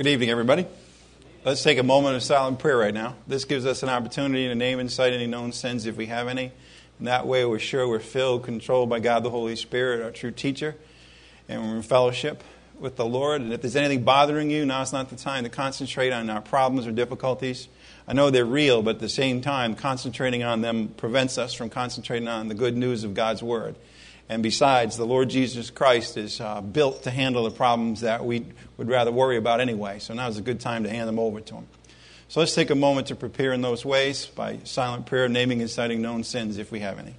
Good evening, everybody. Let's take a moment of silent prayer right now. This gives us an opportunity to name and cite any known sins if we have any. In that way, we're sure we're filled, controlled by God the Holy Spirit, our true teacher, and we're in fellowship with the Lord. And if there's anything bothering you, now's not the time to concentrate on our problems or difficulties. I know they're real, but at the same time, concentrating on them prevents us from concentrating on the good news of God's Word. And besides, the Lord Jesus Christ is built to handle the problems that we would rather worry about anyway. So now's a good time to hand them over to Him. So let's take a moment to prepare in those ways by silent prayer, naming and citing known sins if we have any.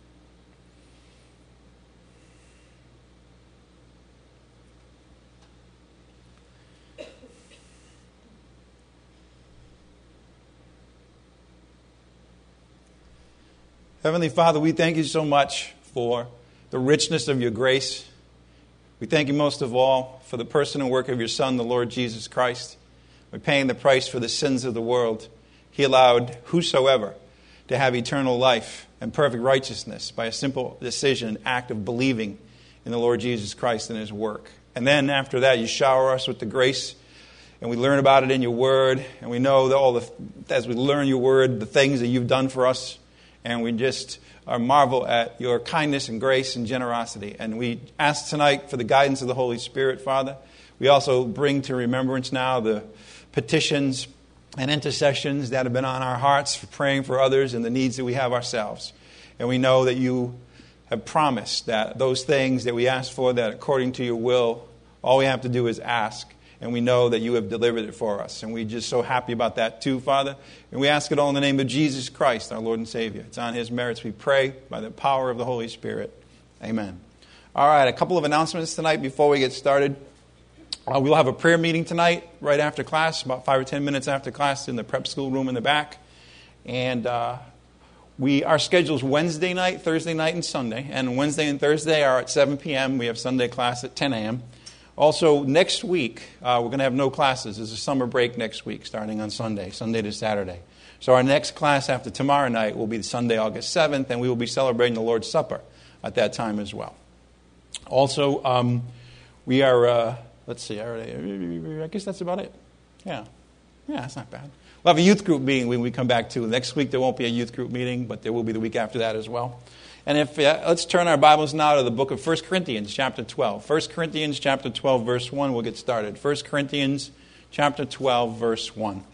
Heavenly Father, we thank you so much for the richness of your grace. We thank you most of all for the person and work of your Son, the Lord Jesus Christ. By paying the price for the sins of the world, He allowed whosoever to have eternal life and perfect righteousness by a simple decision, act of believing in the Lord Jesus Christ and His work. And then after that, you shower us with the grace, and we learn about it in your Word, and we know that as we learn your Word, the things that you've done for us, and we just marvel at your kindness and grace and generosity. And we ask tonight for the guidance of the Holy Spirit, Father. We also bring to remembrance now the petitions and intercessions that have been on our hearts for praying for others and the needs that we have ourselves. And we know that you have promised that those things that we ask for, that according to your will, all we have to do is ask. And we know that you have delivered it for us. And we're just so happy about that too, Father. And we ask it all in the name of Jesus Christ, our Lord and Savior. It's on His merits we pray by the power of the Holy Spirit. Amen. All right, a couple of announcements tonight before we get started. We'll have a prayer meeting tonight right after class, about 5 or 10 minutes after class in the prep school room in the back. And our schedule is Wednesday night, Thursday night, and Sunday. And Wednesday and Thursday are at 7 p.m. We have Sunday class at 10 a.m. Also, next week, we're going to have no classes. There's a summer break next week, starting on Sunday to Saturday. So our next class after tomorrow night will be Sunday, August 7th, and we will be celebrating the Lord's Supper at that time as well. Also, we are, I guess that's about it. Yeah, that's not bad. We'll have a youth group meeting when we come back, too. Next week, there won't be a youth group meeting, but there will be the week after that as well. And let's turn our Bibles now to the book of 1 Corinthians chapter 12. 1 Corinthians chapter 12, verse 1. We'll get started. 1 Corinthians chapter 12, verse 1.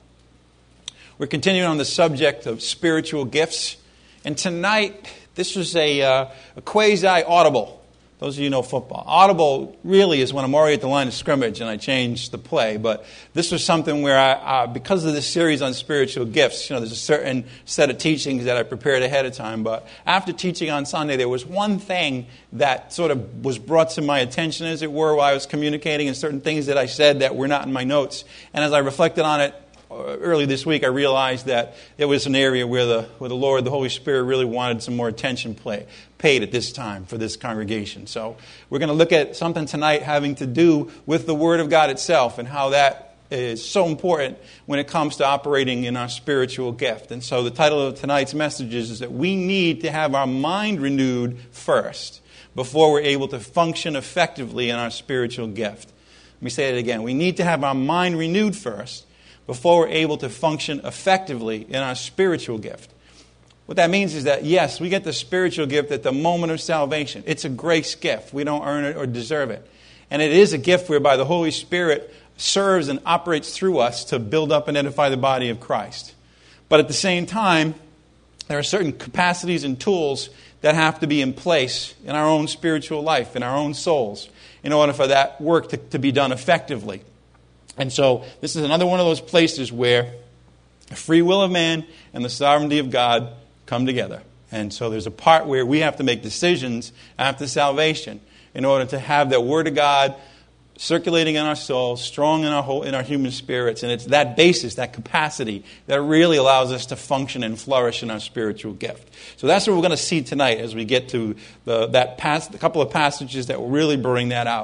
We're continuing on the subject of spiritual gifts. And tonight, this was a quasi-audible. Those of you who know football. Audible really is when I'm already at the line of scrimmage and I change the play. But this was something where because of this series on spiritual gifts, there's a certain set of teachings that I prepared ahead of time. But after teaching on Sunday, there was one thing that sort of was brought to my attention, as it were, while I was communicating, and certain things that I said that were not in my notes. And as I reflected on it early this week, I realized that it was an area where the Lord, the Holy Spirit, really wanted some more attention paid at this time for this congregation. So we're going to look at something tonight having to do with the Word of God itself and how that is so important when it comes to operating in our spiritual gift. And so the title of tonight's message is that we need to have our mind renewed first before we're able to function effectively in our spiritual gift. Let me say it again. We need to have our mind renewed first before we're able to function effectively in our spiritual gift. What that means is that, yes, we get the spiritual gift at the moment of salvation. It's a grace gift. We don't earn it or deserve it. And it is a gift whereby the Holy Spirit serves and operates through us to build up and edify the body of Christ. But at the same time, there are certain capacities and tools that have to be in place in our own spiritual life, in our own souls, in order for that work to be done effectively. And so this is another one of those places where the free will of man and the sovereignty of God come together. And so there's a part where we have to make decisions after salvation in order to have that Word of God circulating in our souls, strong in our human spirits. And it's that basis, that capacity, that really allows us to function and flourish in our spiritual gift. So that's what we're going to see tonight as we get to a couple of passages that will really bring that out.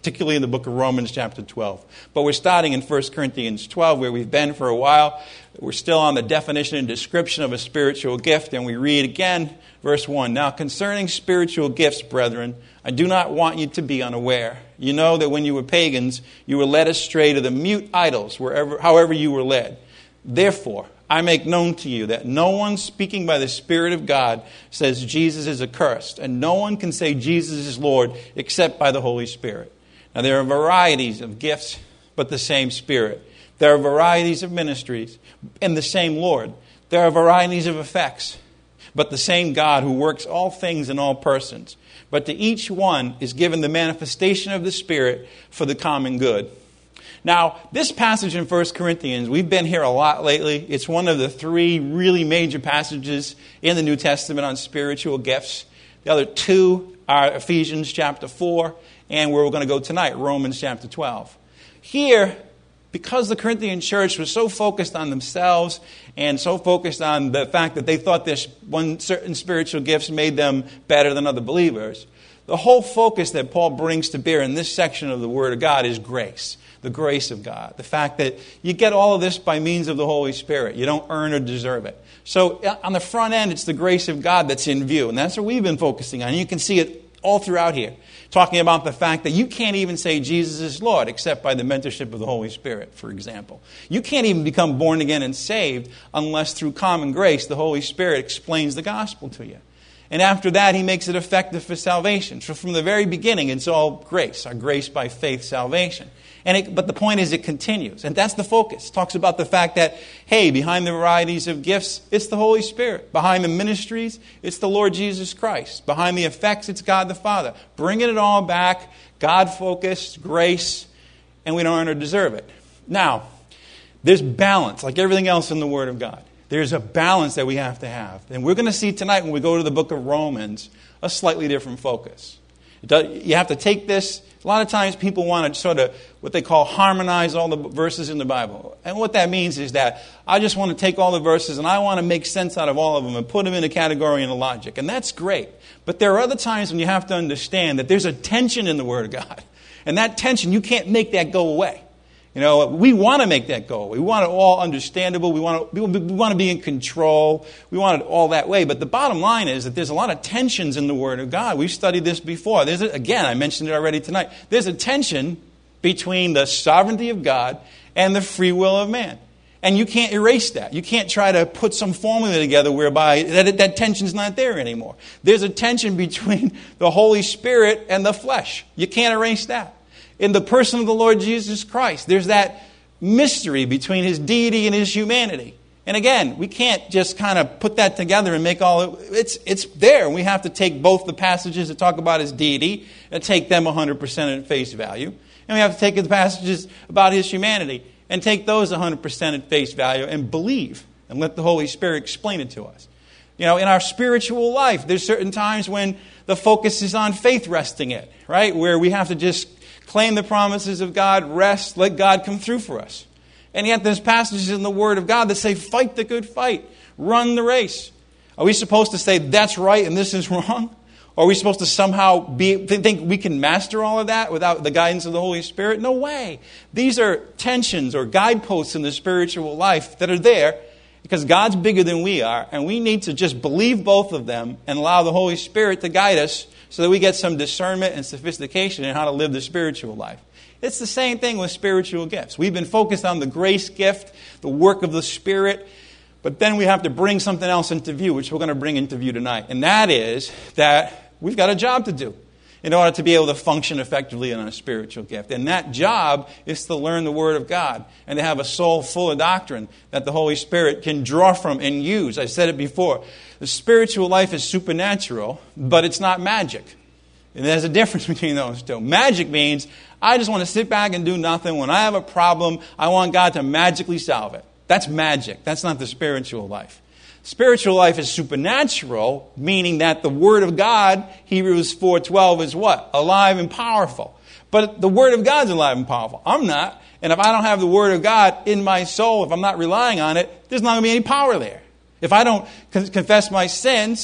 particularly in the book of Romans chapter 12. But we're starting in 1 Corinthians 12, where we've been for a while. We're still on the definition and description of a spiritual gift, and we read again, verse 1. Now, concerning spiritual gifts, brethren, I do not want you to be unaware. You know that when you were pagans, you were led astray to the mute idols, however you were led. Therefore, I make known to you that no one speaking by the Spirit of God says Jesus is accursed, and no one can say Jesus is Lord except by the Holy Spirit. Now, there are varieties of gifts, but the same Spirit. There are varieties of ministries, and the same Lord. There are varieties of effects, but the same God who works all things in all persons. But to each one is given the manifestation of the Spirit for the common good. Now, this passage in 1 Corinthians, we've been here a lot lately. It's one of the three really major passages in the New Testament on spiritual gifts. The other two are Ephesians chapter 4, and where we're going to go tonight, Romans chapter 12. Here, because the Corinthian church was so focused on themselves and so focused on the fact that they thought this one certain spiritual gifts made them better than other believers, the whole focus that Paul brings to bear in this section of the Word of God is grace. The grace of God. The fact that you get all of this by means of the Holy Spirit. You don't earn or deserve it. So on the front end, it's the grace of God that's in view. And that's what we've been focusing on. And you can see it all throughout here. Talking about the fact that you can't even say Jesus is Lord except by the mentorship of the Holy Spirit, for example. You can't even become born again and saved unless through common grace the Holy Spirit explains the gospel to you. And after that, he makes it effective for salvation. So from the very beginning, it's all grace. Our grace by faith salvation. But the point is it continues. And that's the focus. It talks about the fact that, hey, behind the varieties of gifts, it's the Holy Spirit. Behind the ministries, it's the Lord Jesus Christ. Behind the effects, it's God the Father. Bringing it all back, God-focused, grace, and we don't earn or deserve it. Now, there's balance, like everything else in the Word of God. There's a balance that we have to have. And we're going to see tonight when we go to the book of Romans, a slightly different focus. You have to take this. A lot of times people want to sort of what they call harmonize all the verses in the Bible. And what that means is that I just want to take all the verses and I want to make sense out of all of them and put them in a category and a logic. And that's great. But there are other times when you have to understand that there's a tension in the Word of God. And that tension, you can't make that go away. You know, we want to make that go. We want it all understandable. We want to be in control. We want it all that way. But the bottom line is that there's a lot of tensions in the Word of God. We've studied this before. Again, I mentioned it already tonight. There's a tension between the sovereignty of God and the free will of man. And you can't erase that. You can't try to put some formula together whereby that tension's not there anymore. There's a tension between the Holy Spirit and the flesh. You can't erase that. In the person of the Lord Jesus Christ, there's that mystery between his deity and his humanity. And again, we can't just kind of put that together and make it's there. We have to take both the passages that talk about his deity and take them 100% at face value. And we have to take the passages about his humanity and take those 100% at face value and believe and let the Holy Spirit explain it to us. You know, in our spiritual life, there's certain times when the focus is on faith resting it, right? Where we have to just claim the promises of God, rest, let God come through for us. And yet there's passages in the Word of God that say, fight the good fight, run the race. Are we supposed to say that's right and this is wrong? Or are we supposed to somehow think we can master all of that without the guidance of the Holy Spirit? No way. These are tensions or guideposts in the spiritual life that are there because God's bigger than we are, and we need to just believe both of them and allow the Holy Spirit to guide us so that we get some discernment and sophistication in how to live the spiritual life. It's the same thing with spiritual gifts. We've been focused on the grace gift, the work of the Spirit, but then we have to bring something else into view, which we're going to bring into view tonight. And that is that we've got a job to do in order to be able to function effectively in a spiritual gift. And that job is to learn the Word of God and to have a soul full of doctrine that the Holy Spirit can draw from and use. I said it before. The spiritual life is supernatural, but it's not magic. And there's a difference between those two. Magic means I just want to sit back and do nothing. When I have a problem, I want God to magically solve it. That's magic. That's not the spiritual life. Spiritual life is supernatural, meaning that the Word of God, Hebrews 4:12, is what? Alive and powerful. But the Word of God's alive and powerful. I'm not. And if I don't have the Word of God in my soul, if I'm not relying on it, there's not going to be any power there. If I don't confess my sins,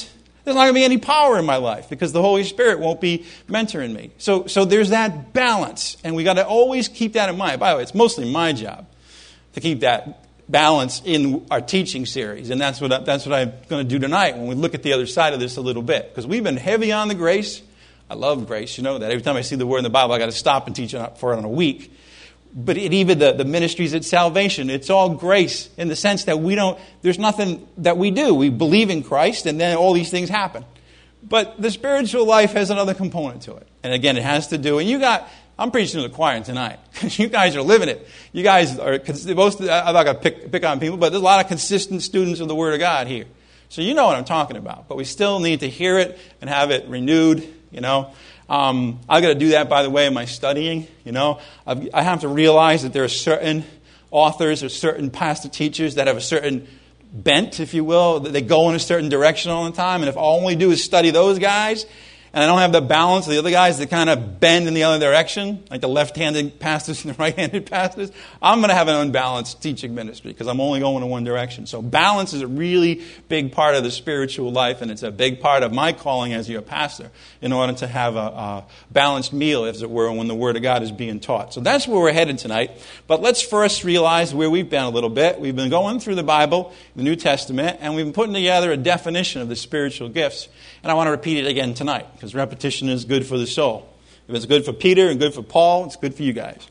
There's not going to be any power in my life because the Holy Spirit won't be mentoring me. So there's that balance, and we got to always keep that in mind. By the way, it's mostly my job to keep that balance in our teaching series, and that's what I'm going to do tonight when we look at the other side of this a little bit, because we've been heavy on the grace. I love grace, you know that. Every time I see the word in the Bible, I got to stop and teach for it on a week. But even the ministries at salvation, it's all grace in the sense that there's nothing that we do. We believe in Christ, and then all these things happen. But the spiritual life has another component to it. And again, it has to do, I'm preaching to the choir tonight, because you guys are living it. You guys are, I'm not going to pick on people, but there's a lot of consistent students of the Word of God here. So you know what I'm talking about. But we still need to hear it and have it renewed, you know. I've got to do that, by the way, in my studying. You know, I have to realize that there are certain authors or certain pastor teachers that have a certain bent, if you will, that they go in a certain direction all the time. And if all I only do is study those guys, and I don't have the balance of the other guys that kind of bend in the other direction, like the left-handed pastors and the right-handed pastors, I'm going to have an unbalanced teaching ministry because I'm only going in one direction. So balance is a really big part of the spiritual life, and it's a big part of my calling as your pastor in order to have a balanced meal, as it were, when the Word of God is being taught. So that's where we're headed tonight. But let's first realize where we've been a little bit. We've been going through the Bible, the New Testament, and we've been putting together a definition of the spiritual gifts. And I want to repeat it again tonight, because repetition is good for the soul. If it's good for Peter and good for Paul, it's good for you guys.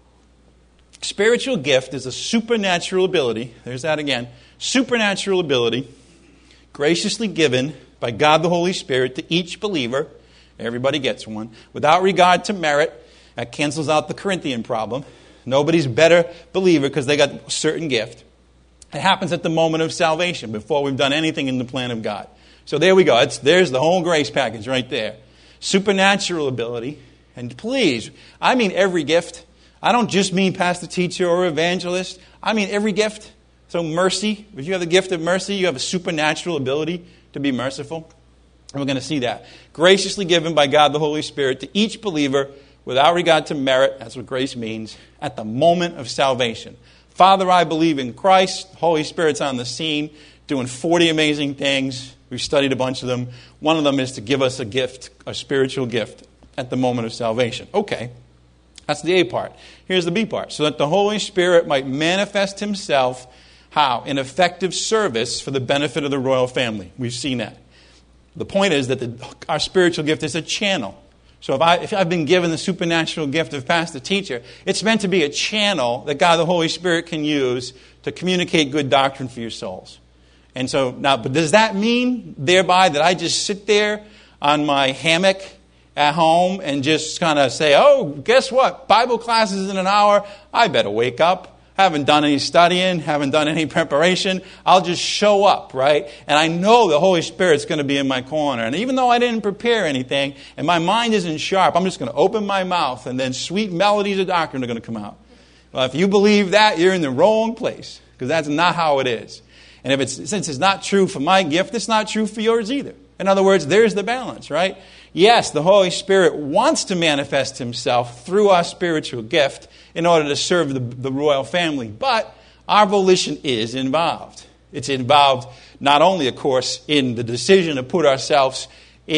Spiritual gift is a supernatural ability, there's that again, supernatural ability, graciously given by God the Holy Spirit to each believer, everybody gets one, without regard to merit. That cancels out the Corinthian problem. Nobody's better believer because they got a certain gift. It happens at the moment of salvation, before we've done anything in the plan of God. So there we go. There's the whole grace package right there. Supernatural ability. And please, I mean every gift. I don't just mean pastor, teacher, or evangelist. I mean every gift. So mercy. If you have the gift of mercy, you have a supernatural ability to be merciful. And we're going to see that. Graciously given by God the Holy Spirit to each believer without regard to merit. That's what grace means. At the moment of salvation. Father, I believe in Christ. The Holy Spirit's on the scene doing 40 amazing things. We've studied a bunch of them. One of them is to give us a gift, a spiritual gift, at the moment of salvation. Okay, that's the A part. Here's the B part. So that the Holy Spirit might manifest Himself, how? In effective service for the benefit of the royal family. We've seen that. The point is that our spiritual gift is a channel. So if I've been given the supernatural gift of pastor teacher, it's meant to be a channel that God the Holy Spirit can use to communicate good doctrine for your souls. And so now, but does that mean thereby that I just sit there on my hammock at home and just kind of say, oh, guess what? Bible class is in an hour. I better wake up. Haven't done any studying, haven't done any preparation. I'll just show up, right? And I know the Holy Spirit's going to be in my corner. And even though I didn't prepare anything and my mind isn't sharp, I'm just going to open my mouth and then sweet melodies of doctrine are going to come out. Well, if you believe that, you're in the wrong place, because that's not how it is. And since it's not true for my gift, it's not true for yours either. In other words, there's the balance, right? Yes, the Holy Spirit wants to manifest Himself through our spiritual gift in order to serve the royal family. But our volition is involved. It's involved not only, of course, in the decision to put ourselves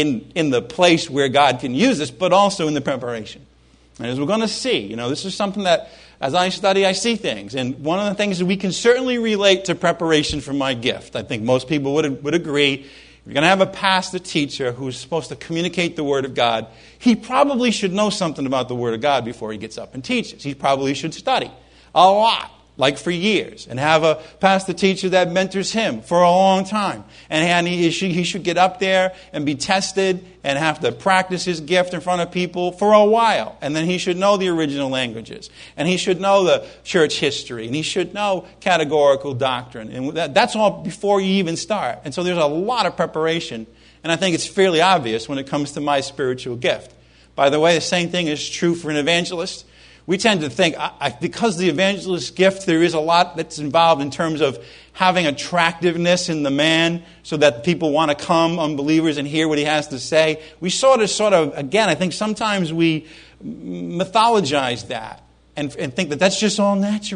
in the place where God can use us, but also in the preparation. And as we're going to see, this is something that, as I study, I see things. And one of the things that we can certainly relate to preparation for my gift, I think most people would agree, if you're going to have a pastor teacher who's supposed to communicate the Word of God, he probably should know something about the Word of God before he gets up and teaches. He probably should study a lot, like for years, and have a pastor teacher that mentors him for a long time. And he should get up there and be tested and have to practice his gift in front of people for a while. And then he should know the original languages. And he should know the church history. And he should know categorical doctrine. And that's all before you even start. And so there's a lot of preparation. And I think it's fairly obvious when it comes to my spiritual gift. By the way, the same thing is true for an evangelist. We tend to think, because the evangelist gift, there is a lot that's involved in terms of having attractiveness in the man so that people want to come, unbelievers, and hear what he has to say. We sort of, again, I think sometimes we mythologize that and think that that's just all natural.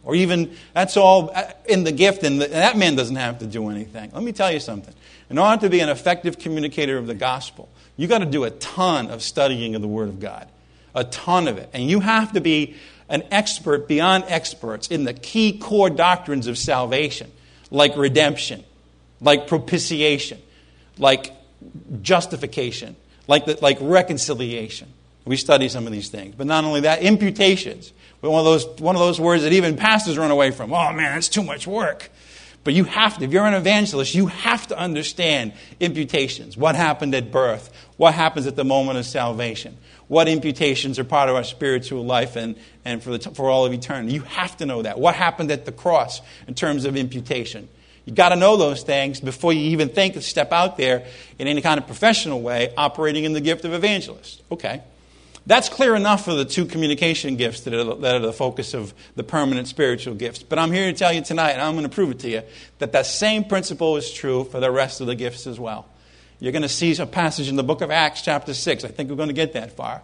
Or even, that's all in the gift, and that man doesn't have to do anything. Let me tell you something. In order to be an effective communicator of the gospel, you got to do a ton of studying of the Word of God. A ton of it. And you have to be an expert beyond experts in the key core doctrines of salvation, like redemption, like propitiation, like justification, like reconciliation. We study some of these things. But not only that, imputations. One of those words that even pastors run away from. Oh man, it's too much work. But you have to, if you're an evangelist, you have to understand imputations. What happened at birth? What happens at the moment of salvation? What imputations are part of our spiritual life and for all of eternity? You have to know that. What happened at the cross in terms of imputation? You've got to know those things before you even think to step out there in any kind of professional way operating in the gift of evangelist. Okay. That's clear enough for the two communication gifts that are the focus of the permanent spiritual gifts. But I'm here to tell you tonight, and I'm going to prove it to you, that same principle is true for the rest of the gifts as well. You're going to see a passage in the book of Acts chapter 6. I think we're going to get that far.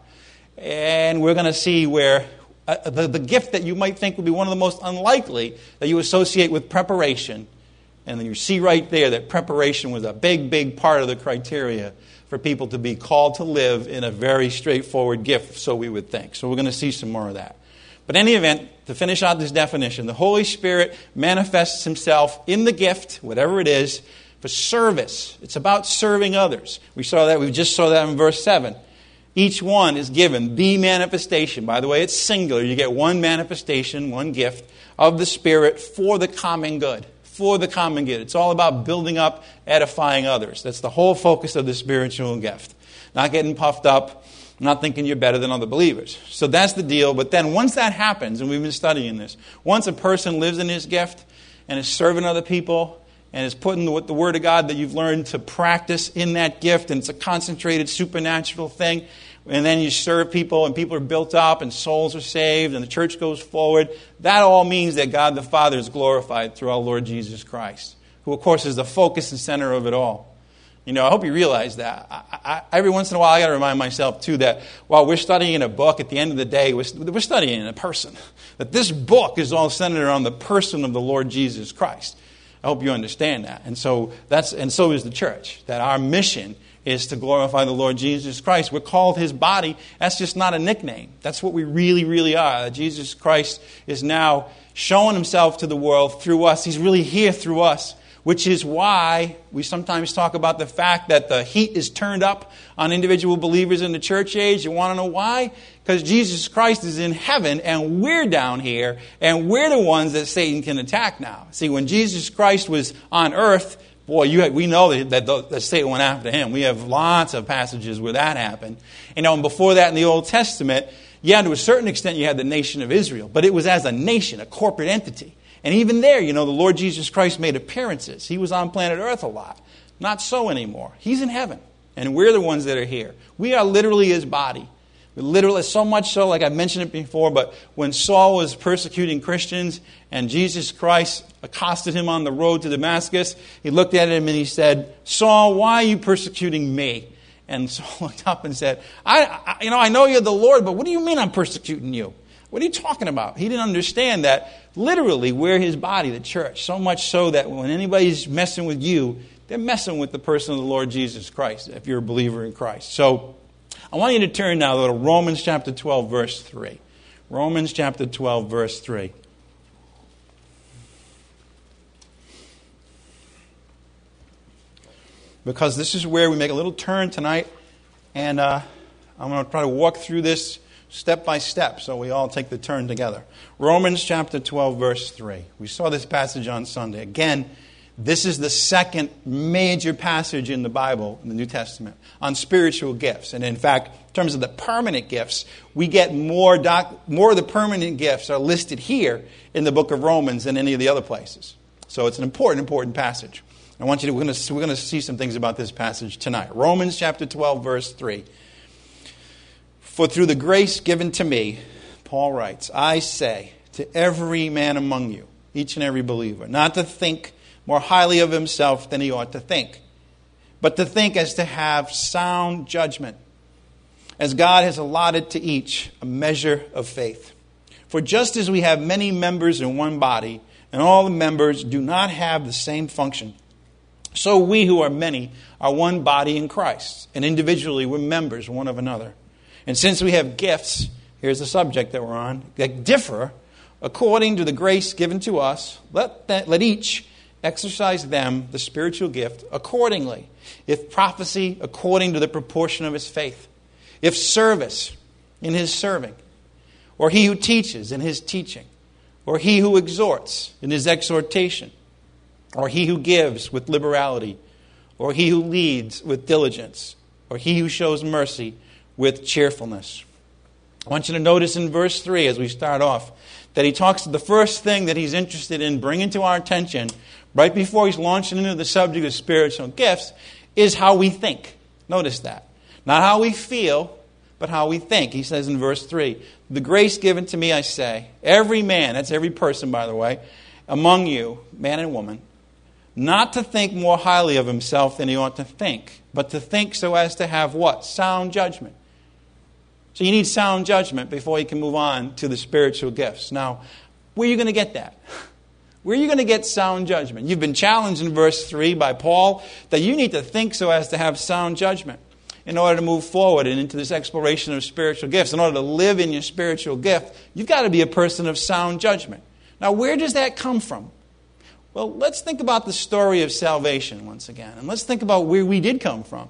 And we're going to see where the gift that you might think would be one of the most unlikely that you associate with preparation. And then you see right there that preparation was a big, big part of the criteria for people to be called to live in a very straightforward gift, so we would think. So we're going to see some more of that. But in any event, to finish out this definition, the Holy Spirit manifests himself in the gift, whatever it is, for service. It's about serving others. We just saw that in verse 7. Each one is given the manifestation. By the way, it's singular. You get one manifestation, one gift of the Spirit for the common good. For the common good. It's all about building up, edifying others. That's the whole focus of the spiritual gift. Not getting puffed up, not thinking you're better than other believers. So that's the deal. But then once that happens, and we've been studying this, once a person lives in his gift and is serving other people and is putting the Word of God that you've learned to practice in that gift, and it's a concentrated supernatural thing, and then you serve people and people are built up and souls are saved and the church goes forward, that all means that God the Father is glorified through our Lord Jesus Christ, who of course is the focus and center of it all. You know, I hope you realize that. Every once in a while I got to remind myself too that while we're studying a book, at the end of the day we're studying a person. That this book is all centered around the person of the Lord Jesus Christ. I hope you understand that. And so is the church. That our mission is to glorify the Lord Jesus Christ. We're called his body. That's just not a nickname. That's what we really, really are. Jesus Christ is now showing himself to the world through us. He's really here through us, which is why we sometimes talk about the fact that the heat is turned up on individual believers in the church age. You want to know why? Because Jesus Christ is in heaven and we're down here and we're the ones that Satan can attack now. See, when Jesus Christ was on earth, boy, we know that Satan went after him. We have lots of passages where that happened. And before that in the Old Testament, to a certain extent you had the nation of Israel. But it was as a nation, a corporate entity. And even there, the Lord Jesus Christ made appearances. He was on planet Earth a lot. Not so anymore. He's in heaven. And we're the ones that are here. We are literally his body. Literally, so much so, like I mentioned it before, but when Saul was persecuting Christians and Jesus Christ accosted him on the road to Damascus, he looked at him and he said, "Saul, why are you persecuting me?" And Saul looked up and said, I know you're the Lord, but what do you mean I'm persecuting you? What are you talking about? He didn't understand that literally we're his body, the church, so much so that when anybody's messing with you, they're messing with the person of the Lord Jesus Christ, if you're a believer in Christ. So I want you to turn now to Romans chapter 12, verse 3. Romans chapter 12, verse 3. Because this is where we make a little turn tonight, and I'm going to try to walk through this step by step so we all take the turn together. Romans chapter 12, verse 3. We saw this passage on Sunday. Again, this is the second major passage in the Bible, in the New Testament, on spiritual gifts. And in fact, in terms of the permanent gifts, we get more of the permanent gifts are listed here in the book of Romans than any of the other places. So it's an important passage. I want you to, we're going to see some things about this passage tonight. Romans chapter 12, verse 3. For through the grace given to me, Paul writes, I say to every man among you, each and every believer, not to think more highly of himself than he ought to think, but to think as to have sound judgment, as God has allotted to each a measure of faith. For just as we have many members in one body, and all the members do not have the same function, so we who are many are one body in Christ, and individually we're members one of another. And since we have gifts, here's the subject that we're on, that differ according to the grace given to us, let each exercise them, the spiritual gift, accordingly. If prophecy, according to the proportion of his faith. If service, in his serving. Or he who teaches, in his teaching. Or he who exhorts, in his exhortation. Or he who gives with liberality. Or he who leads with diligence. Or he who shows mercy with cheerfulness. I want you to notice in verse 3 as we start off that he talks, the first thing that he's interested in bringing to our attention right before he's launching into the subject of spiritual gifts is how we think. Notice that. Not how we feel, but how we think. He says in verse 3, the grace given to me, I say, every man, that's every person by the way, among you, man and woman, not to think more highly of himself than he ought to think, but to think so as to have what? Sound judgment. So you need sound judgment before you can move on to the spiritual gifts. Now, where are you going to get that? Where are you going to get sound judgment? You've been challenged in verse 3 by Paul that you need to think so as to have sound judgment in order to move forward and into this exploration of spiritual gifts. In order to live in your spiritual gift, you've got to be a person of sound judgment. Now, where does that come from? Well, let's think about the story of salvation once again. And let's think about where we did come from.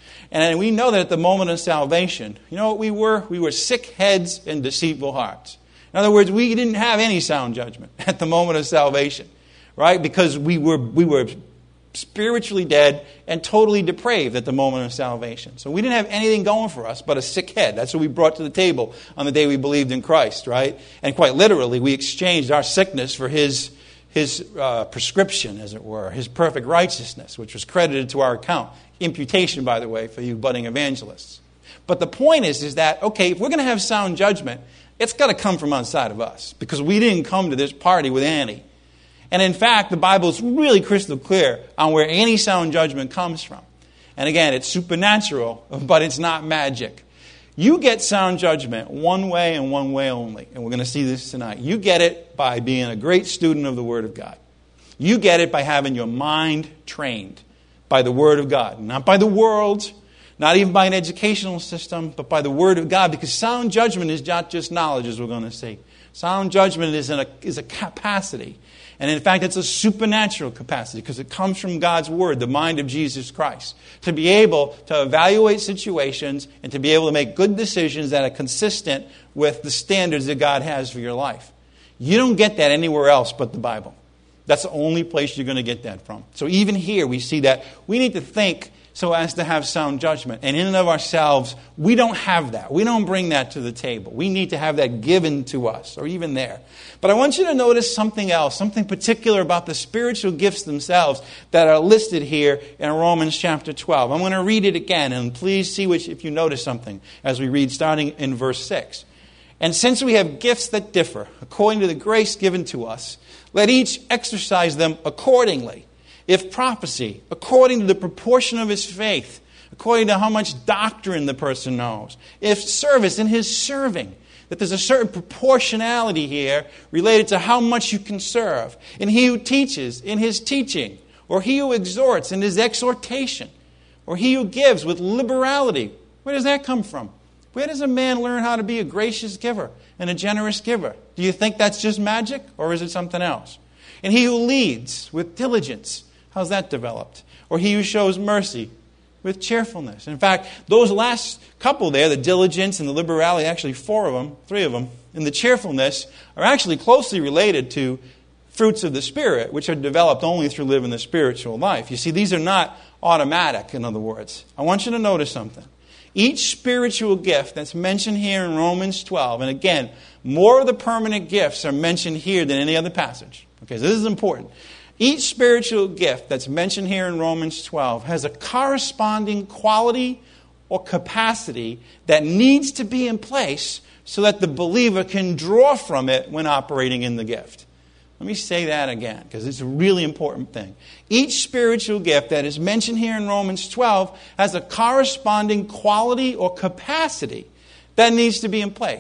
And we know that at the moment of salvation, you know what we were? We were sick heads and deceitful hearts. In other words, we didn't have any sound judgment at the moment of salvation, right? Because we were spiritually dead and totally depraved at the moment of salvation. So we didn't have anything going for us but a sick head. That's what we brought to the table on the day we believed in Christ, right? And quite literally, we exchanged our sickness for His prescription, as it were, His perfect righteousness, which was credited to our account. Imputation, by the way, for you budding evangelists. But the point is that, okay, if we're going to have sound judgment, it's got to come from outside of us, because we didn't come to this party with Annie. And in fact, the Bible is really crystal clear on where any sound judgment comes from. And again, it's supernatural, but it's not magic. You get sound judgment one way and one way only. And we're going to see this tonight. You get it by being a great student of the Word of God. You get it by having your mind trained by the Word of God. Not by the world, not even by an educational system, but by the Word of God. Because sound judgment is not just knowledge, as we're going to see. Sound judgment is a capacity. And in fact, it's a supernatural capacity because it comes from God's Word, the mind of Jesus Christ. To be able to evaluate situations and to be able to make good decisions that are consistent with the standards that God has for your life. You don't get that anywhere else but the Bible. That's the only place you're going to get that from. So even here we see that we need to think so as to have sound judgment. And in and of ourselves, we don't have that. We don't bring that to the table. We need to have that given to us, or even there. But I want you to notice something else, something particular about the spiritual gifts themselves that are listed here in Romans chapter 12. I'm going to read it again, and please see if you notice something as we read starting in verse 6. And since we have gifts that differ, according to the grace given to us, let each exercise them accordingly. If prophecy, according to the proportion of his faith, according to how much doctrine the person knows. If service, in his serving, that there's a certain proportionality here related to how much you can serve. And he who teaches, in his teaching. Or he who exhorts, in his exhortation. Or he who gives with liberality. Where does that come from? Where does a man learn how to be a gracious giver and a generous giver? Do you think that's just magic, or is it something else? And he who leads with diligence. How's that developed? Or he who shows mercy with cheerfulness. In fact, those last couple there, the diligence and the liberality, actually three of them, and the cheerfulness are actually closely related to fruits of the Spirit, which are developed only through living the spiritual life. You see, these are not automatic, in other words. I want you to notice something. Each spiritual gift that's mentioned here in Romans 12, and again, more of the permanent gifts are mentioned here than any other passage. Okay, so this is important. Each spiritual gift that's mentioned here in Romans 12 has a corresponding quality or capacity that needs to be in place so that the believer can draw from it when operating in the gift. Let me say that again, because it's a really important thing. Each spiritual gift that is mentioned here in Romans 12 has a corresponding quality or capacity that needs to be in place.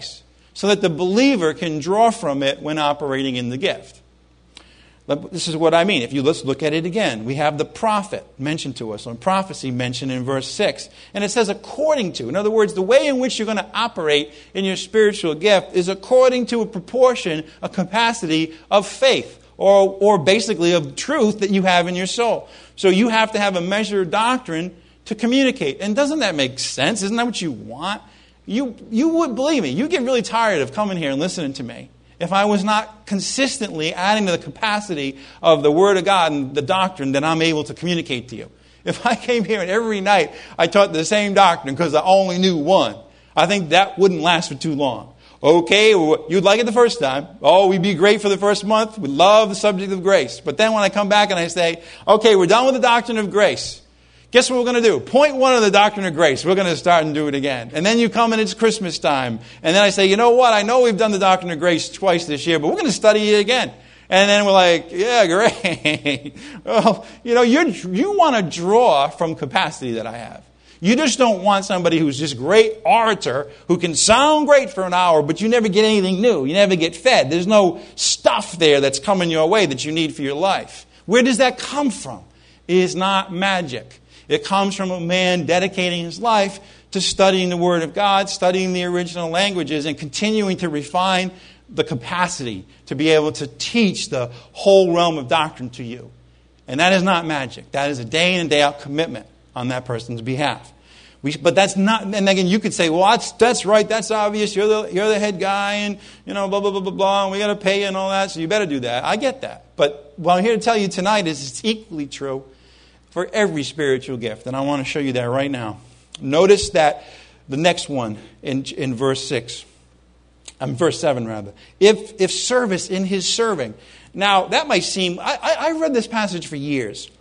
so that the believer can draw from it when operating in the gift. This is what I mean. If you let's look at it again. We have the prophet mentioned to us, or prophecy mentioned in verse 6. And it says according to. In other words, the way in which you're going to operate in your spiritual gift is according to a proportion, a capacity of faith, or basically of truth that you have in your soul. So you have to have a measure of doctrine to communicate. And doesn't that make sense? Isn't that what you want? You would believe me. You get really tired of coming here and listening to me if I was not consistently adding to the capacity of the Word of God and the doctrine that I'm able to communicate to you. If I came here and every night I taught the same doctrine because I only knew one, I think that wouldn't last for too long. Okay, you'd like it the first time. Oh, we'd be great for the first month. We'd love the subject of grace. But then when I come back and I say, okay, we're done with the doctrine of grace. Guess what we're going to do? Point one of the doctrine of grace. We're going to start and do it again. And then you come and it's Christmas time. And then I say, you know what? I know we've done the doctrine of grace twice this year, but we're going to study it again. And then we're like, yeah, great. Well, you want to draw from capacity that I have. You just don't want somebody who's just great orator who can sound great for an hour, but you never get anything new. You never get fed. There's no stuff there that's coming your way that you need for your life. Where does that come from? It is not magic. It comes from a man dedicating his life to studying the Word of God, studying the original languages, and continuing to refine the capacity to be able to teach the whole realm of doctrine to you. And that is not magic. That is a day in and day out commitment on that person's behalf. But that's not, and again, you could say, well, that's right, that's obvious, you're the head guy, and, blah, blah, blah, blah, blah, and we got to pay you and all that, so you better do that. I get that. But what I'm here to tell you tonight is it's equally true for every spiritual gift. And I want to show you that right now. Notice that the next one in verse 7 rather. If service in his serving. Now, that might seem, I read this passage for years.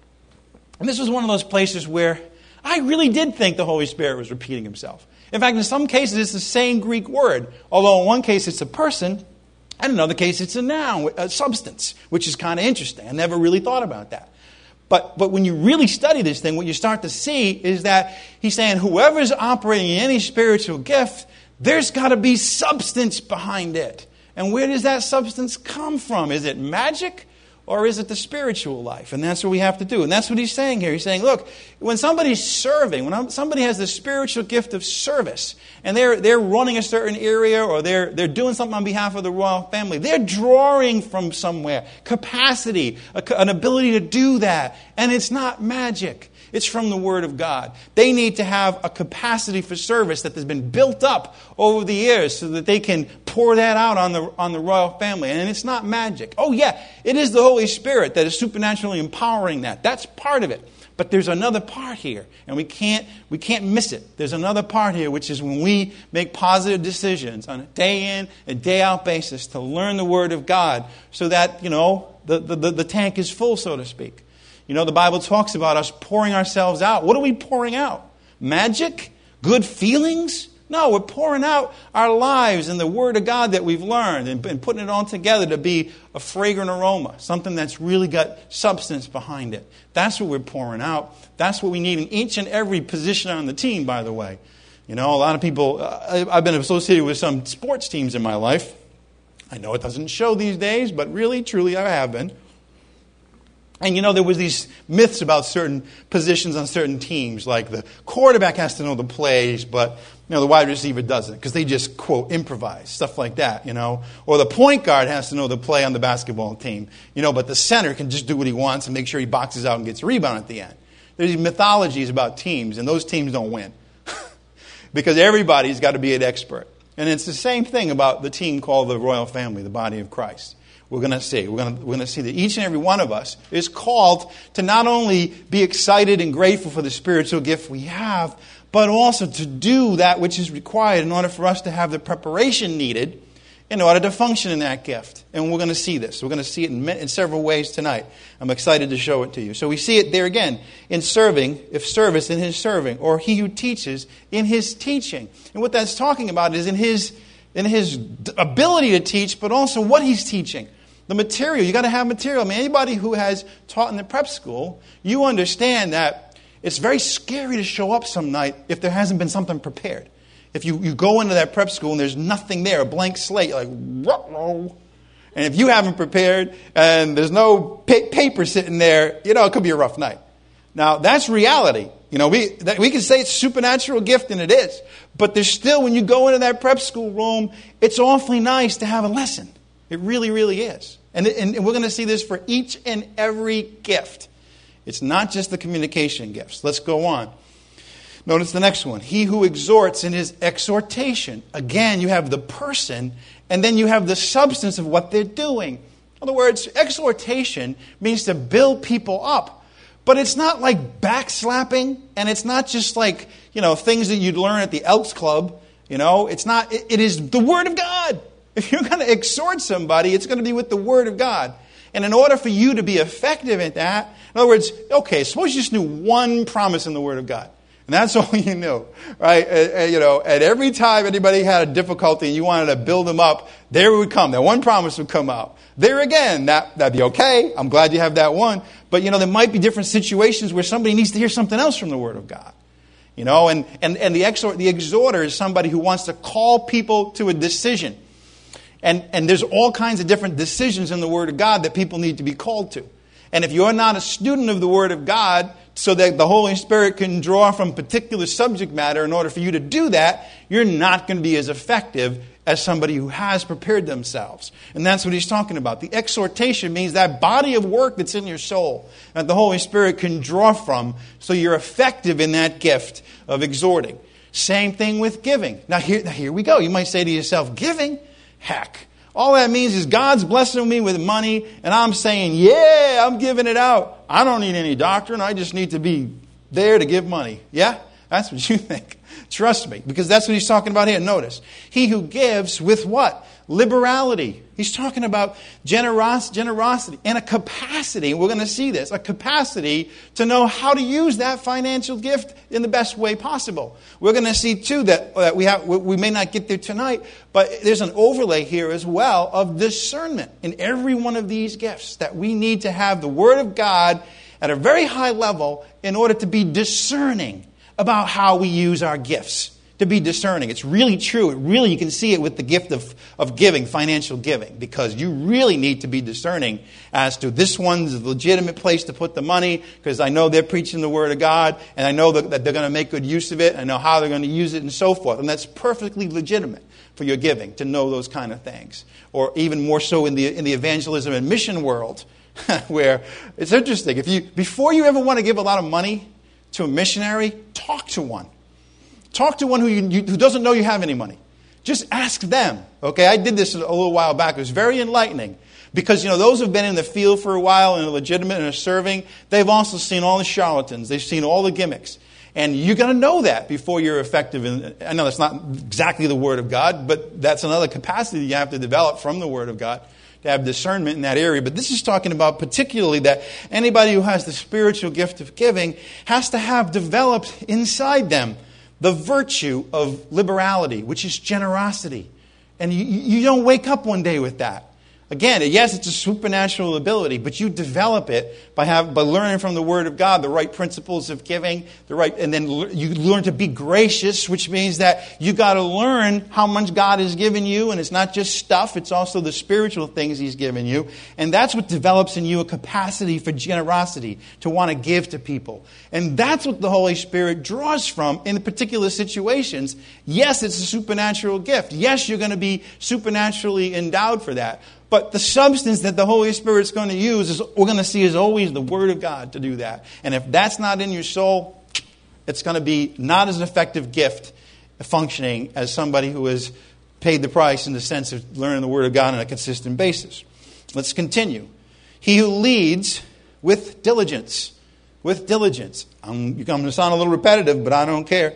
And this was one of those places where I really did think the Holy Spirit was repeating himself. In fact, in some cases, it's the same Greek word. Although in one case it's a person, and in another case it's a noun, a substance, which is kind of interesting. I never really thought about that. But when you really study this thing, what you start to see is that he's saying whoever's operating in any spiritual gift, there's got to be substance behind it. And where does that substance come from? Is it magic or is it the spiritual life? And that's what we have to do. And that's what he's saying here. He's saying, look, when somebody's serving, when somebody has the spiritual gift of service, and they're running a certain area or they're doing something on behalf of the royal family, they're drawing from somewhere. Capacity, an ability to do that. And it's not magic. It's from the Word of God. They need to have a capacity for service that has been built up over the years so that they can pour that out on the royal family. And it's not magic. Oh yeah, it is the Holy Spirit that is supernaturally empowering that. That's part of it. But there's another part here, and we can't miss it. There's another part here, which is when we make positive decisions on a day in and day out basis to learn the Word of God so that, the tank is full, so to speak. The Bible talks about us pouring ourselves out. What are we pouring out? Magic? Good feelings? No, we're pouring out our lives and the Word of God that we've learned and putting it all together to be a fragrant aroma, something that's really got substance behind it. That's what we're pouring out. That's what we need in each and every position on the team, by the way. A lot of people, I've been associated with some sports teams in my life. I know it doesn't show these days, but really, truly, I have been. And there was these myths about certain positions on certain teams, like the quarterback has to know the plays, but the wide receiver doesn't, because they just, quote, improvise, stuff like that, Or the point guard has to know the play on the basketball team, but the center can just do what he wants and make sure he boxes out and gets a rebound at the end. There's these mythologies about teams, and those teams don't win. Because everybody's got to be an expert. And it's the same thing about the team called the royal family, the body of Christ. We're going to see. We're going to see that each and every one of us is called to not only be excited and grateful for the spiritual gift we have, but also to do that which is required in order for us to have the preparation needed in order to function in that gift. And we're going to see this. We're going to see it in several ways tonight. I'm excited to show it to you. So we see it there again in serving, if service in his serving, or he who teaches in his teaching. And what that's talking about is in his ability to teach, but also what he's teaching. The material, you got to have material. Anybody who has taught in the prep school, you understand that it's very scary to show up some night if there hasn't been something prepared. If you go into that prep school and there's nothing there, a blank slate, you're like, ruh-roh. And if you haven't prepared and there's no paper sitting there, it could be a rough night. Now, that's reality. We can say it's a supernatural gift, and it is. But there's still, when you go into that prep school room, it's awfully nice to have a lesson. It really, really is. And we're going to see this for each and every gift. It's not just the communication gifts. Let's go on. Notice the next one. He who exhorts in his exhortation. Again, you have the person, and then you have the substance of what they're doing. In other words, exhortation means to build people up. But it's not like backslapping, and it's not just like, things that you'd learn at the Elks Club. It's not. It is the Word of God. If you're going to exhort somebody, it's going to be with the Word of God. And in order for you to be effective at that, in other words, okay, suppose you just knew one promise in the Word of God. And that's all you knew, right? And every time anybody had a difficulty and you wanted to build them up, there it would come. That one promise would come out. There again, that'd be okay. I'm glad you have that one. But, there might be different situations where somebody needs to hear something else from the Word of God. And the exhorter is somebody who wants to call people to a decision. And there's all kinds of different decisions in the Word of God that people need to be called to. And if you're not a student of the Word of God, so that the Holy Spirit can draw from particular subject matter in order for you to do that, you're not going to be as effective as somebody who has prepared themselves. And that's what he's talking about. The exhortation means that body of work that's in your soul that the Holy Spirit can draw from so you're effective in that gift of exhorting. Same thing with giving. Now here we go. You might say to yourself, giving? Heck. All that means is God's blessing me with money, and I'm saying, yeah, I'm giving it out. I don't need any doctrine. I just need to be there to give money. Yeah? That's what you think. Trust me, because that's what he's talking about here. Notice, he who gives with what? Liberality. He's talking about generosity and a capacity. We're going to see this. A capacity to know how to use that financial gift in the best way possible. We're going to see, too, that we may not get there tonight, but there's an overlay here as well of discernment in every one of these gifts, that we need to have the Word of God at a very high level in order to be discerning about how we use our gifts. To be discerning. It's really true. You can see it with the gift of giving, financial giving, because you really need to be discerning as to this one's a legitimate place to put the money, because I know they're preaching the Word of God, and I know that they're going to make good use of it, I know how they're going to use it, and so forth. And that's perfectly legitimate for your giving, to know those kind of things. Or even more so in the evangelism and mission world, where it's interesting. Before you ever want to give a lot of money to a missionary, talk to one. Talk to one who doesn't know you have any money. Just ask them. Okay, I did this a little while back. It was very enlightening. Because, those who've been in the field for a while and are legitimate and are serving, they've also seen all the charlatans. They've seen all the gimmicks. And you're going to know that before you're effective. I know that's not exactly the Word of God, but that's another capacity you have to develop from the Word of God, to have discernment in that area. But this is talking about particularly that anybody who has the spiritual gift of giving has to have developed inside them the virtue of liberality, which is generosity. And you don't wake up one day with that. Again, yes, it's a supernatural ability, but you develop it by learning from the Word of God the right principles of giving, and then you learn to be gracious, which means that you got to learn how much God has given you, and it's not just stuff; it's also the spiritual things He's given you, and that's what develops in you a capacity for generosity, to want to give to people, and that's what the Holy Spirit draws from in particular situations. Yes, it's a supernatural gift. Yes, you're going to be supernaturally endowed for that. But the substance that the Holy Spirit's going to use, we're going to see, is always the Word of God to do that. And if that's not in your soul, it's going to be not as an effective gift functioning as somebody who has paid the price in the sense of learning the Word of God on a consistent basis. Let's continue. He who leads with diligence. With diligence. I'm going to sound a little repetitive, but I don't care.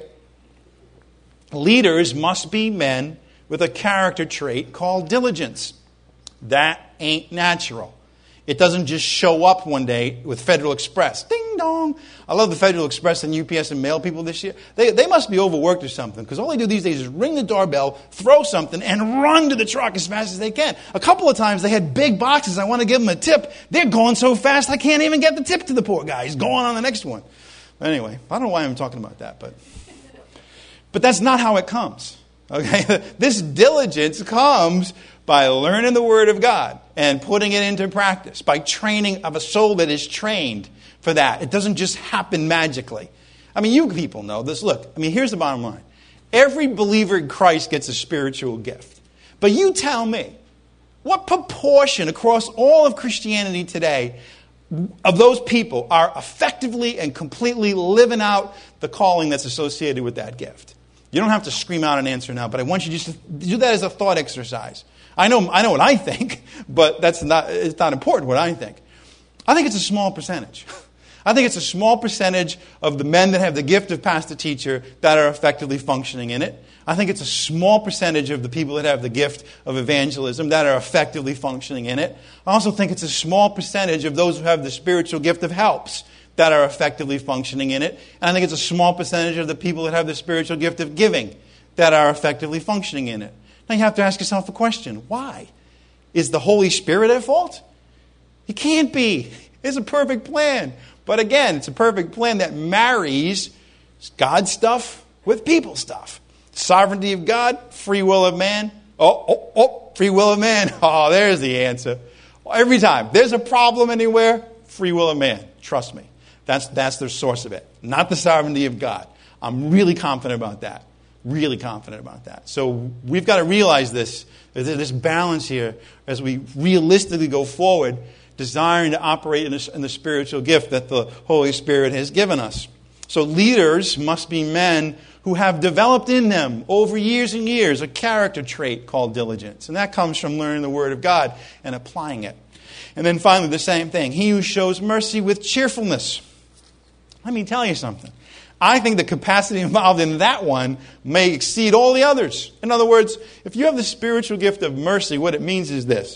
Leaders must be men with a character trait called diligence. That ain't natural. It doesn't just show up one day with Federal Express. Ding dong. I love the Federal Express and UPS and mail people this year. They must be overworked or something, because all they do these days is ring the doorbell, throw something, and run to the truck as fast as they can. A couple of times they had big boxes. I want to give them a tip. They're going so fast I can't even get the tip to the poor guy. He's going on the next one. Anyway, I don't know why I'm talking about that, but But that's not how it comes. Okay? This diligence comes by learning the Word of God and putting it into practice, by training of a soul that is trained for that. It doesn't just happen magically. I mean, you people know this. Look, I mean, here's the bottom line. Every believer in Christ gets a spiritual gift. But you tell me, what proportion across all of Christianity today of those people are effectively and completely living out the calling that's associated with that gift? You don't have to scream out an answer now, but I want you just to do that as a thought exercise. I know what I think, but it's not important what I think. I think it's a small percentage. I think it's a small percentage of the men that have the gift of pastor-teacher that are effectively functioning in it. I think it's a small percentage of the people that have the gift of evangelism that are effectively functioning in it. I also think it's a small percentage of those who have the spiritual gift of helps that are effectively functioning in it. And I think it's a small percentage of the people that have the spiritual gift of giving that are effectively functioning in it. Now you have to ask yourself a question. Why? Is the Holy Spirit at fault? It can't be. It's a perfect plan. But again, it's a perfect plan that marries God stuff with people stuff. Sovereignty of God, free will of man. Free will of man. Oh, there's the answer. Every time there's a problem anywhere, free will of man. Trust me. That's the source of it. Not the sovereignty of God. I'm really confident about that. Really confident about that. So we've got to realize this balance here as we realistically go forward, desiring to operate in the spiritual gift that the Holy Spirit has given us. So leaders must be men who have developed in them over years and years a character trait called diligence. And that comes from learning the Word of God and applying it. And then finally, the same thing. He who shows mercy with cheerfulness. Let me tell you something. I think the capacity involved in that one may exceed all the others. In other words, if you have the spiritual gift of mercy, what it means is this.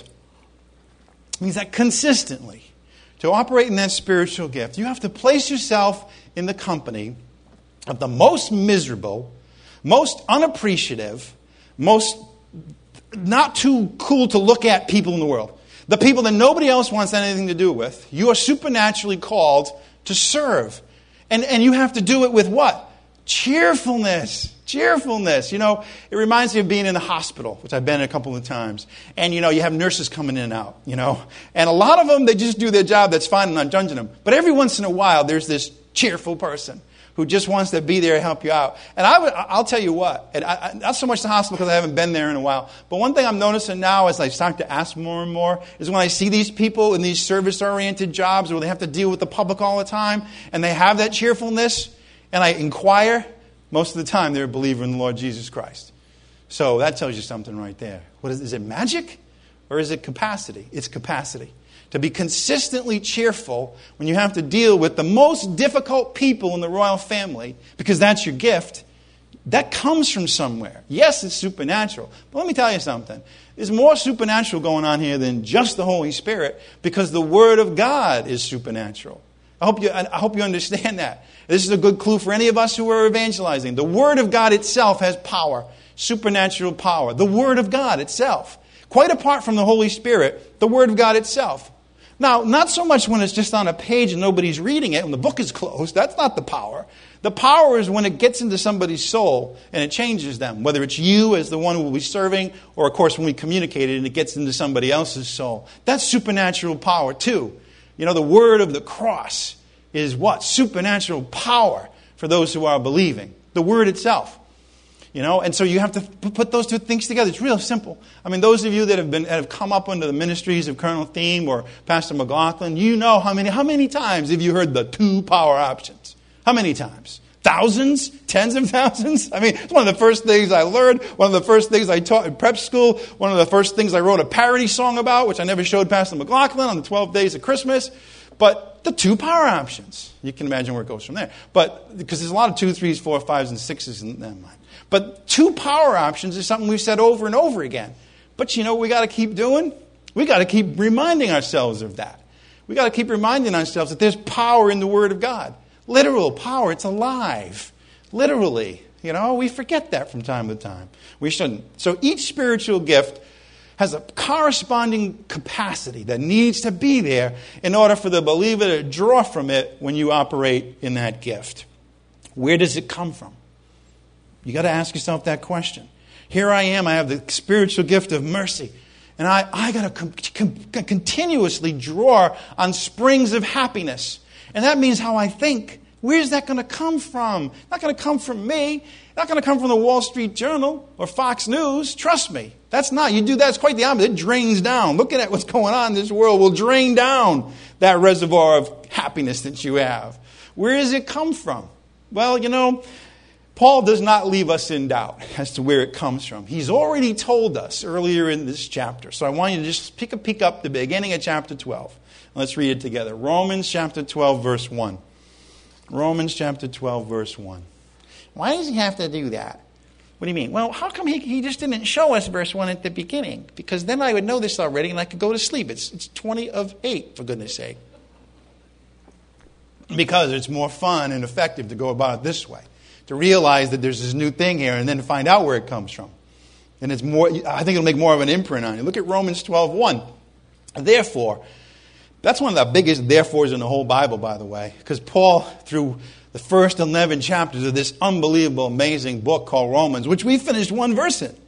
It means that consistently, to operate in that spiritual gift, you have to place yourself in the company of the most miserable, most unappreciative, most not too cool to look at people in the world. The people that nobody else wants anything to do with. You are supernaturally called to serve. And you have to do it with what? Cheerfulness. Cheerfulness. You know, it reminds me of being in the hospital, which I've been a couple of times. And, you know, you have nurses coming in and out, you know. And a lot of them, they just do their job. That's fine. I'm not judging them. But every once in a while, there's this cheerful person who just wants to be there and help you out. And I'll tell you what, not so much the hospital because I haven't been there in a while, but one thing I'm noticing now as I start to ask more and more is when I see these people in these service-oriented jobs where they have to deal with the public all the time, and they have that cheerfulness, and I inquire, most of the time they're a believer in the Lord Jesus Christ. So that tells you something right there. Is it magic or is it capacity? It's capacity. To be consistently cheerful when you have to deal with the most difficult people in the royal family, because that's your gift, that comes from somewhere. Yes, it's supernatural. But let me tell you something. There's more supernatural going on here than just the Holy Spirit, because the Word of God is supernatural. I hope you understand that. This is a good clue for any of us who are evangelizing. The Word of God itself has power, supernatural power. The Word of God itself. Quite apart from the Holy Spirit, the Word of God itself. Now, not so much when it's just on a page and nobody's reading it and the book is closed. That's not the power. The power is when it gets into somebody's soul and it changes them. Whether it's you as the one who will be serving, or of course when we communicate it and it gets into somebody else's soul. That's supernatural power too. You know, the word of the cross is what? Supernatural power for those who are believing. The word itself. You know, and so you have to put those two things together. It's real simple. I mean, those of you that have come up under the ministries of Colonel Thiem or Pastor McLaughlin, you know how many times have you heard the two power options? How many times? Thousands? Tens of thousands? I mean, it's one of the first things I learned, one of the first things I taught in prep school, one of the first things I wrote a parody song about, which I never showed Pastor McLaughlin on the 12 days of Christmas. But the two power options. You can imagine where it goes from there. But because there's a lot of 2, 3s, 4, 5s, and 6s in that mind. But two power options is something we've said over and over again. But you know what we got to keep doing? We got to keep reminding ourselves of that. We got to keep reminding ourselves that there's power in the Word of God. Literal power. It's alive. Literally. You know, we forget that from time to time. We shouldn't. So each spiritual gift has a corresponding capacity that needs to be there in order for the believer to draw from it when you operate in that gift. Where does it come from? You got to ask yourself that question. Here I am. I have the spiritual gift of mercy. And I got to continuously draw on springs of happiness. And that means how I think. Where's that going to come from? Not going to come from me. Not going to come from the Wall Street Journal or Fox News. Trust me. That's not. You do that, it's quite the opposite. It drains down. Looking at what's going on in this world will drain down that reservoir of happiness that you have. Where does it come from? Well, Paul does not leave us in doubt as to where it comes from. He's already told us earlier in this chapter. So I want you to just pick a peek up the beginning of chapter 12. Let's read it together. Romans chapter 12, verse 1. Romans chapter 12, verse 1. Why does he have to do that? What do you mean? Well, how come he just didn't show us verse 1 at the beginning? Because then I would know this already and I could go to sleep. It's 20 of 8, for goodness sake. Because it's more fun and effective to go about it this way. To realize that there's this new thing here and then to find out where it comes from. And it's more. I think it'll make more of an imprint on you. Look at Romans 12:1. Therefore, that's one of the biggest therefores in the whole Bible, by the way. Because Paul, through the first 11 chapters of this unbelievable, amazing book called Romans, which we finished one verse in,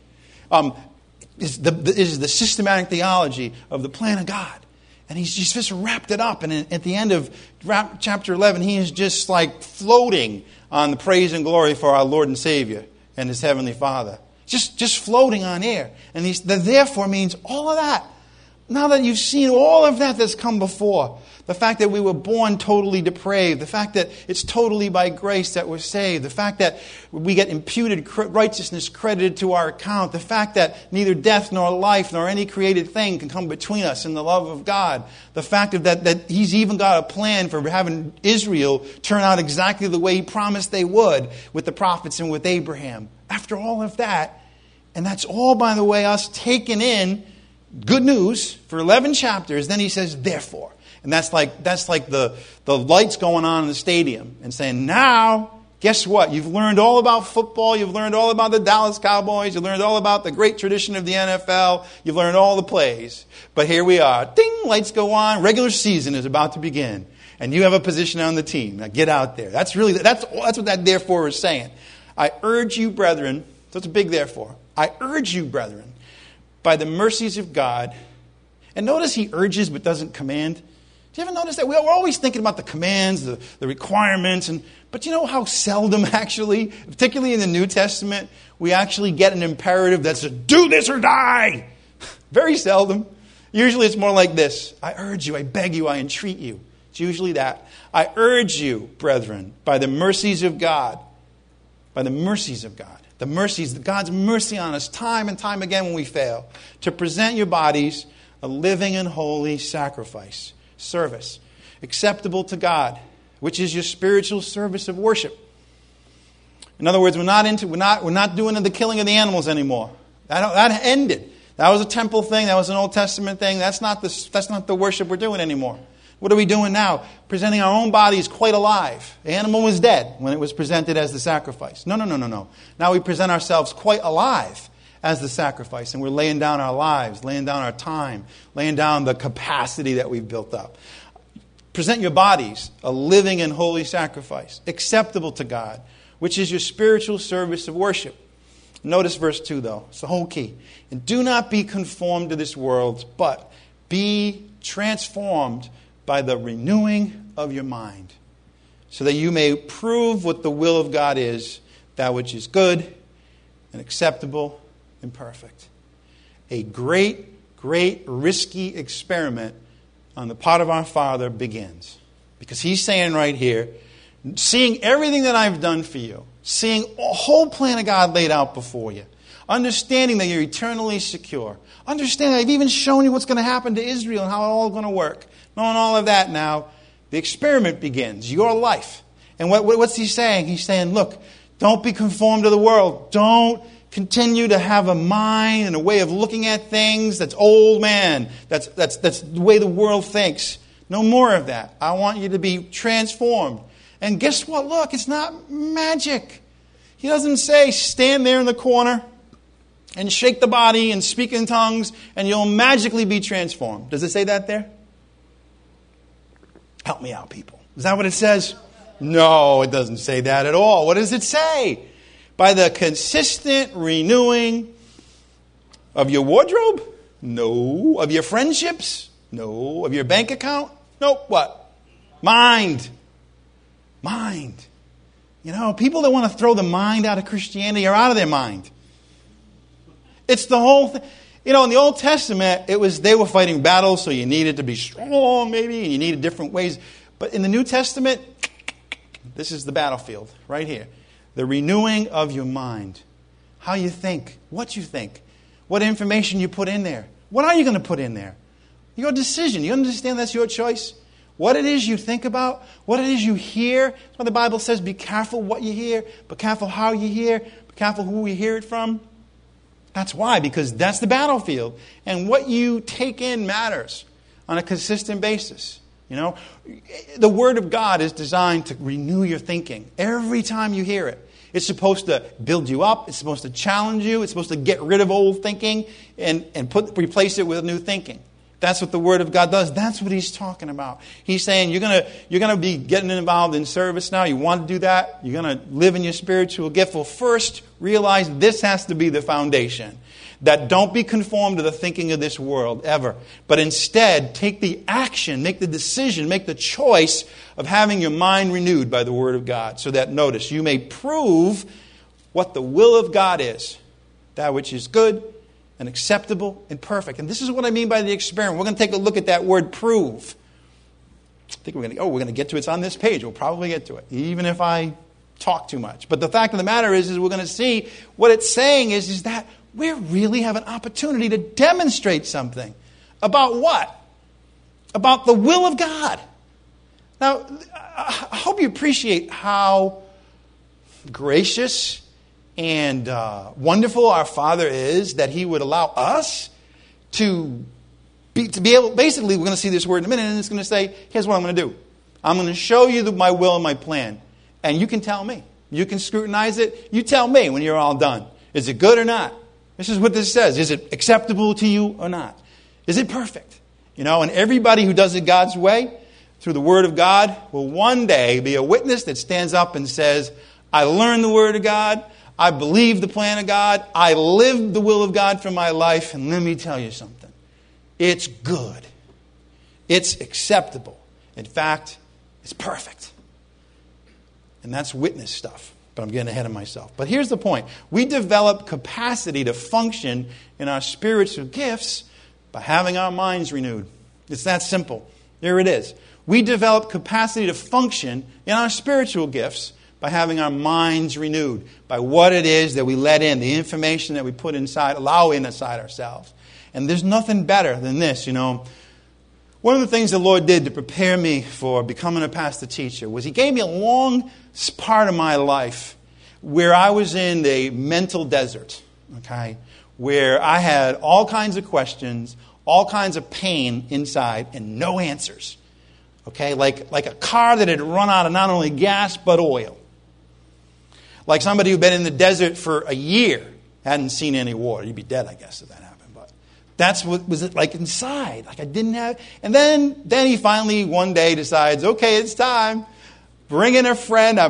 is the systematic theology of the plan of God. And he's just wrapped it up. And at the end of chapter 11, he is just like floating on the praise and glory for our Lord and Savior and His Heavenly Father. Just floating on air. And the therefore means all of that. Now that you've seen all of that that's come before, the fact that we were born totally depraved, the fact that it's totally by grace that we're saved, the fact that we get imputed righteousness credited to our account, the fact that neither death nor life nor any created thing can come between us in the love of God, the fact that He's even got a plan for having Israel turn out exactly the way He promised they would with the prophets and with Abraham. After all of that, and that's all, by the way, us taking in good news for 11 chapters, then he says, therefore. And that's like the lights going on in the stadium and saying, now, guess what? You've learned all about football. You've learned all about the Dallas Cowboys. You've learned all about the great tradition of the NFL. You've learned all the plays. But here we are. Ding, lights go on. Regular season is about to begin. And you have a position on the team. Now get out there. That's what that therefore is saying. I urge you, brethren. So it's a big therefore. I urge you, brethren, by the mercies of God. And notice he urges but doesn't command. Do you ever notice that? We're always thinking about the commands, the requirements. But you know how seldom actually, particularly in the New Testament, we actually get an imperative that says, do this or die. Very seldom. Usually it's more like this. I urge you, I beg you, I entreat you. It's usually that. I urge you, brethren, by the mercies of God. By the mercies of God. The mercies, God's mercy on us time and time again when we fail. To present your bodies a living and holy sacrifice, service, acceptable to God, which is your spiritual service of worship. In other words, we're not doing the killing of the animals anymore. That ended. That was a temple thing. That was an Old Testament thing. That's not the worship we're doing anymore. What are we doing now? Presenting our own bodies quite alive. The animal was dead when it was presented as the sacrifice. No. Now we present ourselves quite alive as the sacrifice. And we're laying down our lives, laying down our time, laying down the capacity that we've built up. Present your bodies a living and holy sacrifice, acceptable to God, which is your spiritual service of worship. Notice verse 2, though. It's the whole key. And do not be conformed to this world, but be transformed by the renewing of your mind, so that you may prove what the will of God is, that which is good and acceptable and perfect. A great, risky experiment on the part of our Father begins. Because He's saying right here, seeing everything that I've done for you, seeing a whole plan of God laid out before you, understanding that you're eternally secure, understanding that I've even shown you what's going to happen to Israel and how it's all going to work. Knowing all of that now, the experiment begins, your life. And what's he saying? He's saying, look, don't be conformed to the world. Don't continue to have a mind and a way of looking at things that's old man. That's the way the world thinks. No more of that. I want you to be transformed. And guess what? Look, it's not magic. He doesn't say stand there in the corner and shake the body and speak in tongues and you'll magically be transformed. Does it say that there? Help me out, people. Is that what it says? No, it doesn't say that at all. What does it say? By the consistent renewing of your wardrobe? No. Of your friendships? No. Of your bank account? Nope. What? Mind. Mind. You know, people that want to throw the mind out of Christianity are out of their mind. It's the whole thing. You know, in the Old Testament, they were fighting battles, so you needed to be strong, maybe, and you needed different ways. But in the New Testament, this is the battlefield right here. The renewing of your mind. How you think, what information you put in there. What are you going to put in there? Your decision. You understand that's your choice? What it is you think about, what it is you hear. That's why the Bible says, be careful what you hear, be careful how you hear, be careful who you hear it from. That's why, because that's the battlefield. And what you take in matters on a consistent basis. You know, the Word of God is designed to renew your thinking every time you hear it. It's supposed to build you up. It's supposed to challenge you. It's supposed to get rid of old thinking and replace it with new thinking. That's what the Word of God does. That's what He's talking about. He's saying you're gonna be getting involved in service now. You want to do that. You're going to live in your spiritual gift. Well, first, realize this has to be the foundation. That don't be conformed to the thinking of this world ever. But instead, take the action, make the decision, make the choice of having your mind renewed by the Word of God. So that, notice, you may prove what the will of God is. That which is good and acceptable and perfect. And this is what I mean by the experiment. We're going to take a look at that word prove. I think we're going to get to it. It's on this page. We'll probably get to it, even if I talk too much. But the fact of the matter is we're going to see what it's saying is that we really have an opportunity to demonstrate something. About what? About the will of God. Now, I hope you appreciate how gracious and wonderful our Father is that He would allow us to be able, basically, we're going to see this word in a minute, and it's going to say, here's what I'm going to do. I'm going to show you my will and my plan. And you can tell me. You can scrutinize it. You tell me when you're all done. Is it good or not? This is what this says. Is it acceptable to you or not? Is it perfect? You know, and everybody who does it God's way, through the Word of God, will one day be a witness that stands up and says, I learned the Word of God. I believe the plan of God. I live the will of God for my life. And let me tell you something. It's good. It's acceptable. In fact, it's perfect. And that's witness stuff. But I'm getting ahead of myself. But here's the point. We develop capacity to function in our spiritual gifts by having our minds renewed. It's that simple. There it is. We develop capacity to function in our spiritual gifts by having our minds renewed, by what it is that we let in, the information that we put inside, allow inside ourselves. And there's nothing better than this, you know. One of the things the Lord did to prepare me for becoming a pastor teacher was He gave me a long part of my life where I was in the mental desert, okay, where I had all kinds of questions, all kinds of pain inside, and no answers. Okay, like a car that had run out of not only gas but oil. Like somebody who'd been in the desert for a year, hadn't seen any water. You'd be dead, I guess, if that happened. But that's what was it like inside. Like I didn't have. And then he finally one day decides, okay, it's time. Bring in a friend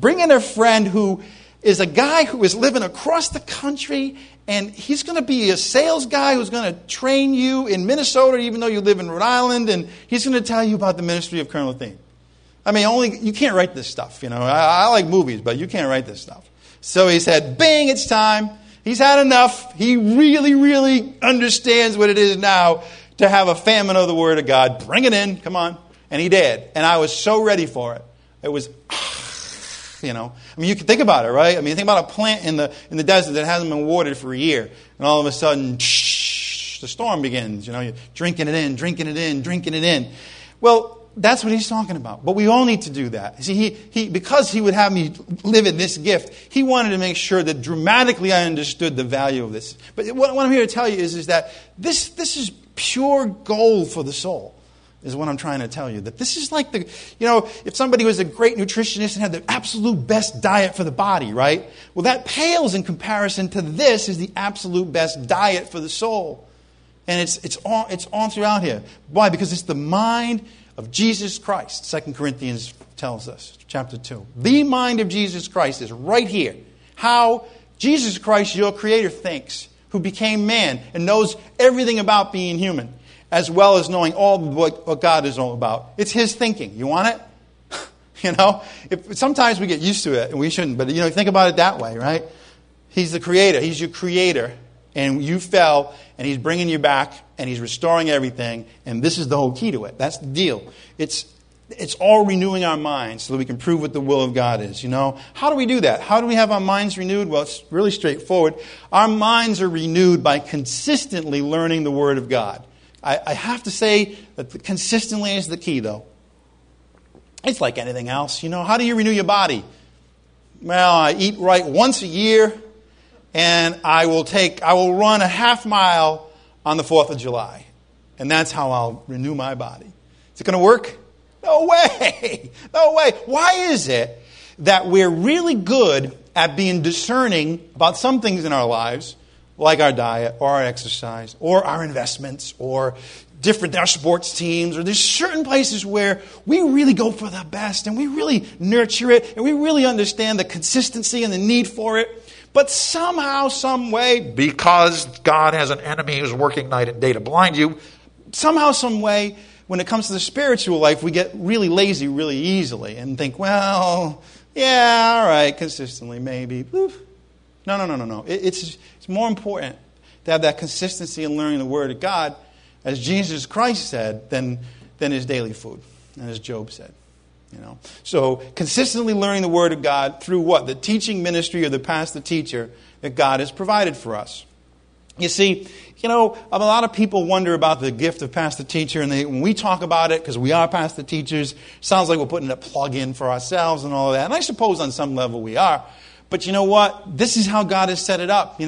who is a guy who is living across the country, and he's going to be a sales guy who's going to train you in Minnesota, even though you live in Rhode Island, and he's going to tell you about the ministry of Colonel Thien. I mean, you can't write this stuff, you know. I like movies, but you can't write this stuff. So he said, bing, it's time. He's had enough. He really, really understands what it is now to have a famine of the Word of God. Bring it in, come on. And he did. And I was so ready for it. It was, you know. I mean, you can think about it, right? I mean, think about a plant in the desert that hasn't been watered for a year. And all of a sudden, the storm begins. You know, you're drinking it in. Well, that's what he's talking about. But we all need to do that. See, he because he would have me live in this gift, he wanted to make sure that dramatically I understood the value of this. But what I'm here to tell you is that this is pure gold for the soul, is what I'm trying to tell you. That this is like if somebody was a great nutritionist and had the absolute best diet for the body, right? Well, that pales in comparison to this is the absolute best diet for the soul. And it's all throughout here. Why? Because it's the mind of Jesus Christ. 2 Corinthians tells us, chapter 2. The mind of Jesus Christ is right here. how Jesus Christ, your Creator, thinks, who became man and knows everything about being human, as well as knowing all what God is all about. It's His thinking. You want it? Sometimes we get used to it, and we shouldn't, but think about it that way, right? He's the Creator. He's your Creator, and you fell, and He's bringing you back, and He's restoring everything, and this is the whole key to it. That's the deal. It's all renewing our minds so that we can prove what the will of God is, How do we do that? How do we have our minds renewed? Well, it's really straightforward. Our minds are renewed by consistently learning the Word of God. I have to say that consistently is the key, though. It's like anything else. How do you renew your body? Well, I eat right once a year, and I will run a half mile on the 4th of July. And that's how I'll renew my body. Is it going to work? No way. No way. Why is it that we're really good at being discerning about some things in our lives, like our diet or our exercise or our investments or our sports teams, or there's certain places where we really go for the best and we really nurture it and we really understand the consistency and the need for it. But somehow, some way, because God has an enemy who's working night and day to blind you, somehow, some way, when it comes to the spiritual life, we get really lazy really easily and think, well, yeah, all right, consistently, maybe. Oof. No. It's more important to have that consistency in learning the Word of God, as Jesus Christ said, than His daily food, and as Job said. So consistently learning the Word of God through what? The teaching ministry of the pastor teacher that God has provided for us. You see, a lot of people wonder about the gift of pastor teacher, and when we talk about it, because we are pastor teachers, sounds like we're putting a plug in for ourselves and all of that. And I suppose on some level we are. But you know what? This is how God has set it up.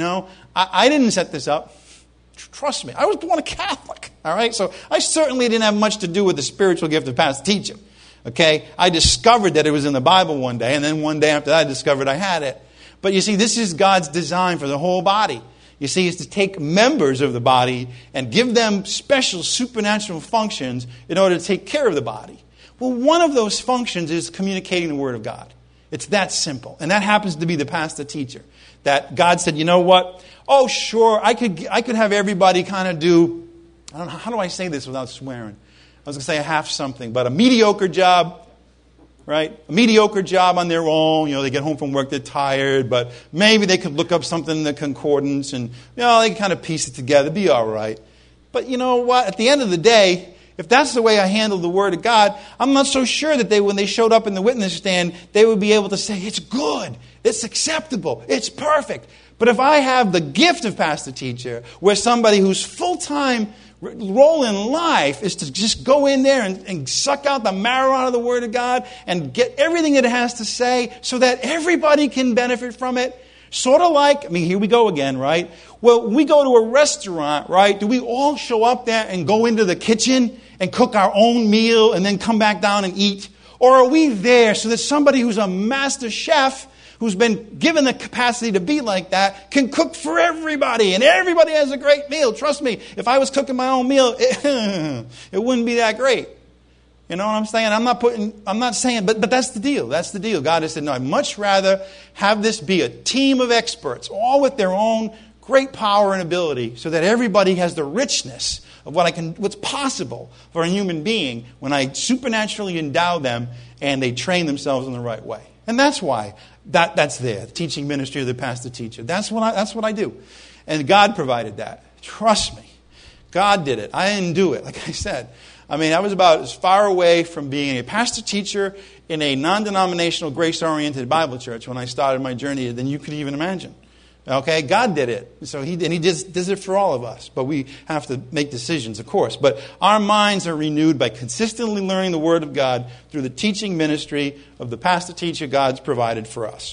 I didn't set this up. Trust me, I was born a Catholic. All right, so I certainly didn't have much to do with the spiritual gift of pastor teacher. Okay, I discovered that it was in the Bible one day, and then one day after that, I discovered I had it. But you see, this is God's design for the whole body. You see, is to take members of the body and give them special supernatural functions in order to take care of the body. Well, one of those functions is communicating the Word of God. It's that simple. And that happens to be the pastor teacher. That God said, you know what? Oh, sure, I could have everybody kind of do, I don't know, how do I say this without swearing? I was going to say a half something, but a mediocre job, right? A mediocre job on their own. They get home from work, they're tired, but maybe they could look up something in the concordance and, they can kind of piece it together, be all right. But you know what? At the end of the day, if that's the way I handle the Word of God, I'm not so sure that when they showed up in the witness stand, they would be able to say, it's good, it's acceptable, it's perfect. But if I have the gift of pastor teacher, where somebody whose full-time role in life is to just go in there and suck out the marrow out of the Word of God and get everything it has to say so that everybody can benefit from it. Sort of like, here we go again, right? Well, we go to a restaurant, right? Do we all show up there and go into the kitchen and cook our own meal and then come back down and eat? Or are we there so that somebody who's a master chef, who's been given the capacity to be like that, can cook for everybody, and everybody has a great meal? Trust me, if I was cooking my own meal, it wouldn't be that great. You know what I'm saying? I'm not saying, but that's the deal. That's the deal. God has said, no, I'd much rather have this be a team of experts, all with their own great power and ability, so that everybody has the richness of what's possible for a human being when I supernaturally endow them and they train themselves in the right way. And that's why that's there, the teaching ministry of the pastor teacher. That's what I do. And God provided that. Trust me. God did it. I didn't do it, like I said. I was about as far away from being a pastor teacher in a non-denominational, grace-oriented Bible church when I started my journey than you could even imagine. Okay, God did it. So He does it for all of us. But we have to make decisions, of course. But our minds are renewed by consistently learning the Word of God through the teaching ministry of the pastor teacher God's provided for us.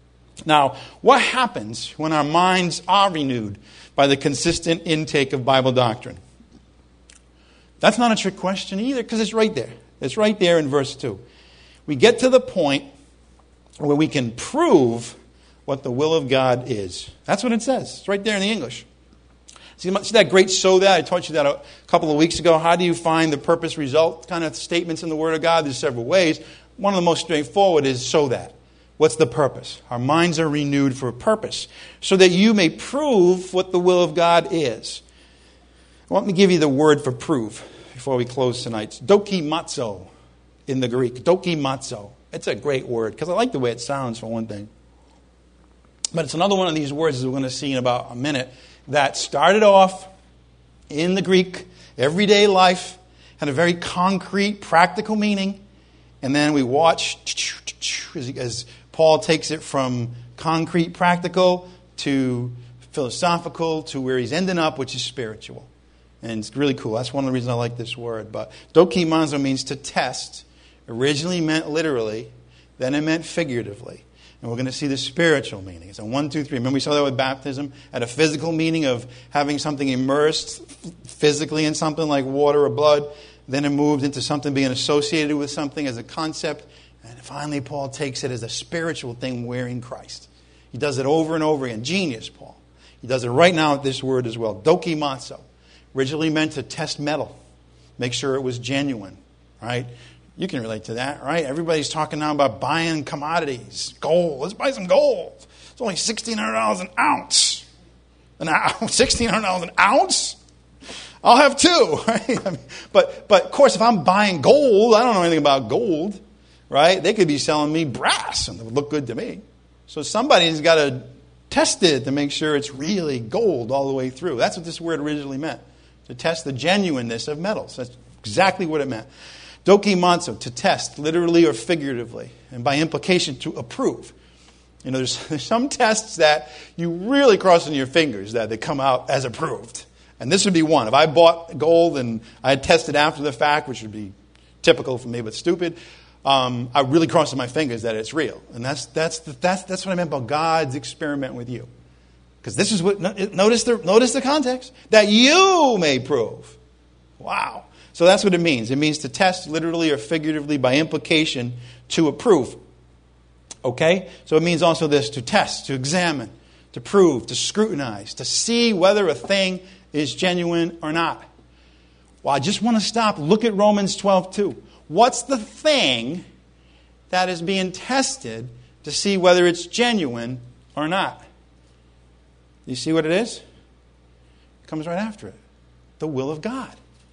Now, what happens when our minds are renewed by the consistent intake of Bible doctrine? That's not a trick question either, because it's right there. It's right there in verse 2. We get to the point where we can prove what the will of God is. That's what it says. It's right there in the English. See that great so that? I taught you that a couple of weeks ago. How do you find the purpose-result kind of statements in the Word of God? There's several ways. One of the most straightforward is so that. What's the purpose? Our minds are renewed for a purpose, so that you may prove what the will of God is. Let me give you the word for prove before we close tonight. Dokimazo in the Greek. Dokimazo. It's a great word because I like the way it sounds, for one thing. But it's another one of these words, as we're going to see in about a minute, that started off in the Greek, everyday life, had a very concrete, practical meaning. And then we watch as Paul takes it from concrete, practical, to philosophical, to where he's ending up, which is spiritual. And it's really cool. That's one of the reasons I like this word. But dokimazo means to test. Originally meant literally, then it meant figuratively. And we're going to see the spiritual meaning. It's a 1, 2, 3. Remember we saw that with baptism? Had a physical meaning of having something immersed physically in something like water or blood. Then it moved into something being associated with something as a concept. And finally Paul takes it as a spiritual thing wearing Christ. He does it over and over again. Genius, Paul. He does it right now with this word as well. Dokimazo. Originally meant to test metal. Make sure it was genuine. Right? You can relate to that, right? Everybody's talking now about buying commodities. Gold. Let's buy some gold. It's only $1,600 an ounce. $1,600 an ounce? I'll have two, right? But of course, if I'm buying gold, I don't know anything about gold, right? They could be selling me brass, and it would look good to me. So somebody's got to test it to make sure it's really gold all the way through. That's what this word originally meant, to test the genuineness of metals. That's exactly what it meant. Dokimazo, to test, literally or figuratively, and by implication, to approve. You know, there's some tests that you really crossing your fingers that they come out as approved. And this would be one. If I bought gold and I had tested after the fact, which would be typical for me but stupid, I really crossed my fingers that it's real. And that's what I meant about God's experiment with you. Because this is what, notice the context, that you may prove. Wow. So that's what it means. It means to test literally or figuratively, by implication, to approve. Okay? So it means also this, to test, to examine, to prove, to scrutinize, to see whether a thing is genuine or not. Well, I just want to stop. Look at Romans 12:2. What's the thing that is being tested to see whether it's genuine or not? You see what it is? It comes right after it. The will of God.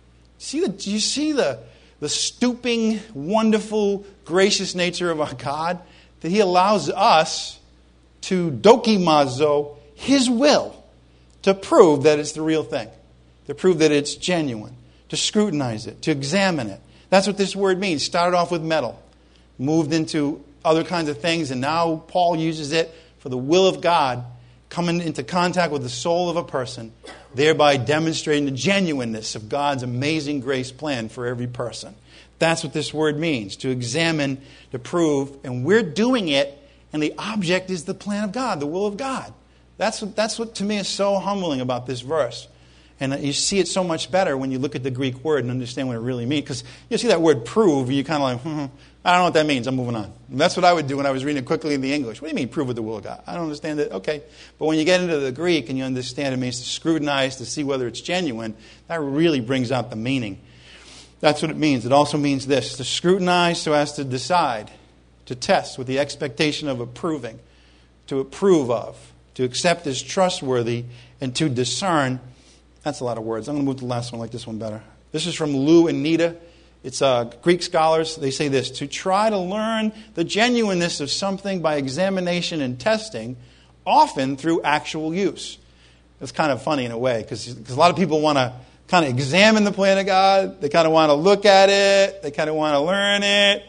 Do you see the stooping, wonderful, gracious nature of our God? That He allows us to dokimazo His will to prove that it's the real thing. To prove that it's genuine. To scrutinize it. To examine it. That's what this word means. Started off with metal. Moved into other kinds of things. And now Paul uses it for the will of God coming into contact with the soul of a person, thereby demonstrating the genuineness of God's amazing grace plan for every person. That's what this word means, to examine, to prove, and we're doing it, and the object is the plan of God, the will of God. That's what to me is so humbling about this verse. And you see it so much better when you look at the Greek word and understand what it really means. Because you see that word prove, and you're kind of like, I don't know what that means. I'm moving on. And that's what I would do when I was reading it quickly in the English. What do you mean, prove with the will of God? I don't understand it. Okay. But when you get into the Greek and you understand it means to scrutinize, to see whether it's genuine, that really brings out the meaning. That's what it means. It also means this, to scrutinize so as to decide, to test with the expectation of approving, to approve of, to accept as trustworthy, and to discern. That's a lot of words. I'm going to move to the last one, like this one better. This is from Lou and Nita. It's Greek scholars. They say this, to try to learn the genuineness of something by examination and testing, often through actual use. It's kind of funny in a way, because a lot of people want to kind of examine the plan of God. They kind of want to look at it. They kind of want to learn it.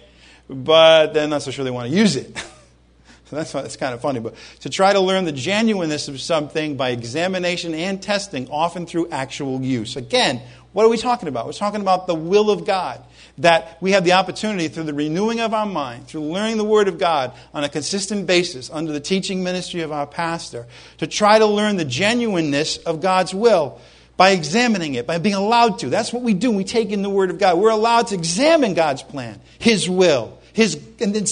But they're not so sure they want to use it. So that's why it's kind of funny. But to try to learn the genuineness of something by examination and testing, often through actual use. Again, what are we talking about? We're talking about the will of God. That we have the opportunity through the renewing of our mind, through learning the Word of God on a consistent basis under the teaching ministry of our pastor, to try to learn the genuineness of God's will by examining it, by being allowed to. That's what we do. We take in the Word of God. We're allowed to examine God's plan, His will, and then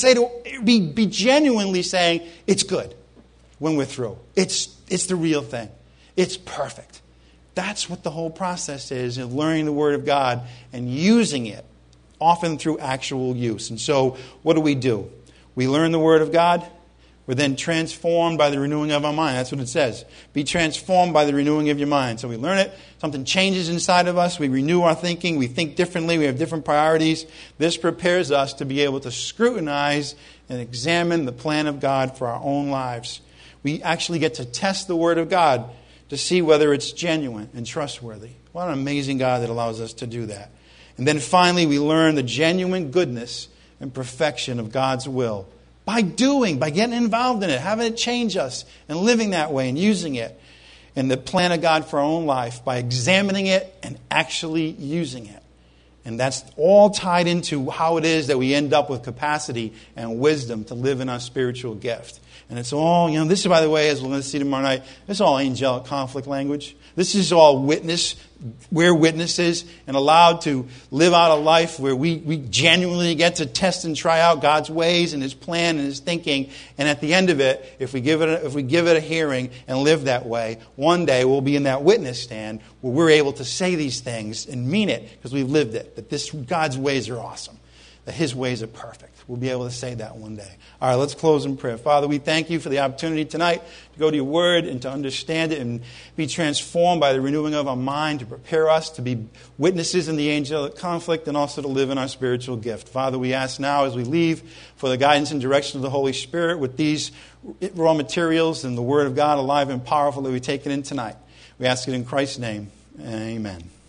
be genuinely saying, it's good when we're through. It's the real thing. It's perfect. That's what the whole process is, of learning the Word of God and using it, often through actual use. And so, what do? We learn the Word of God, We're then transformed by the renewing of our mind. That's what it says. Be transformed by the renewing of your mind. So we learn it. Something changes inside of us. We renew our thinking. We think differently. We have different priorities. This prepares us to be able to scrutinize and examine the plan of God for our own lives. We actually get to test the Word of God to see whether it's genuine and trustworthy. What an amazing God that allows us to do that. And then finally, we learn the genuine goodness and perfection of God's will. By getting involved in it, having it change us, and living that way and using it. And the plan of God for our own life by examining it and actually using it. And that's all tied into how it is that we end up with capacity and wisdom to live in our spiritual gift. And it's all, this is, by the way, as we're going to see tomorrow night, this is all angelic conflict language. This is all witness. We're witnesses and allowed to live out a life where we genuinely get to test and try out God's ways and His plan and His thinking. And at the end of it, if we give it a hearing and live that way, one day we'll be in that witness stand where we're able to say these things and mean it because we've lived it. That God's ways are awesome. That His ways are perfect. We'll be able to say that one day. All right, let's close in prayer. Father, we thank You for the opportunity tonight to go to Your Word and to understand it and be transformed by the renewing of our mind to prepare us to be witnesses in the angelic conflict and also to live in our spiritual gift. Father, we ask now as we leave for the guidance and direction of the Holy Spirit with these raw materials and the Word of God alive and powerful that we take it in tonight. We ask it in Christ's name. Amen.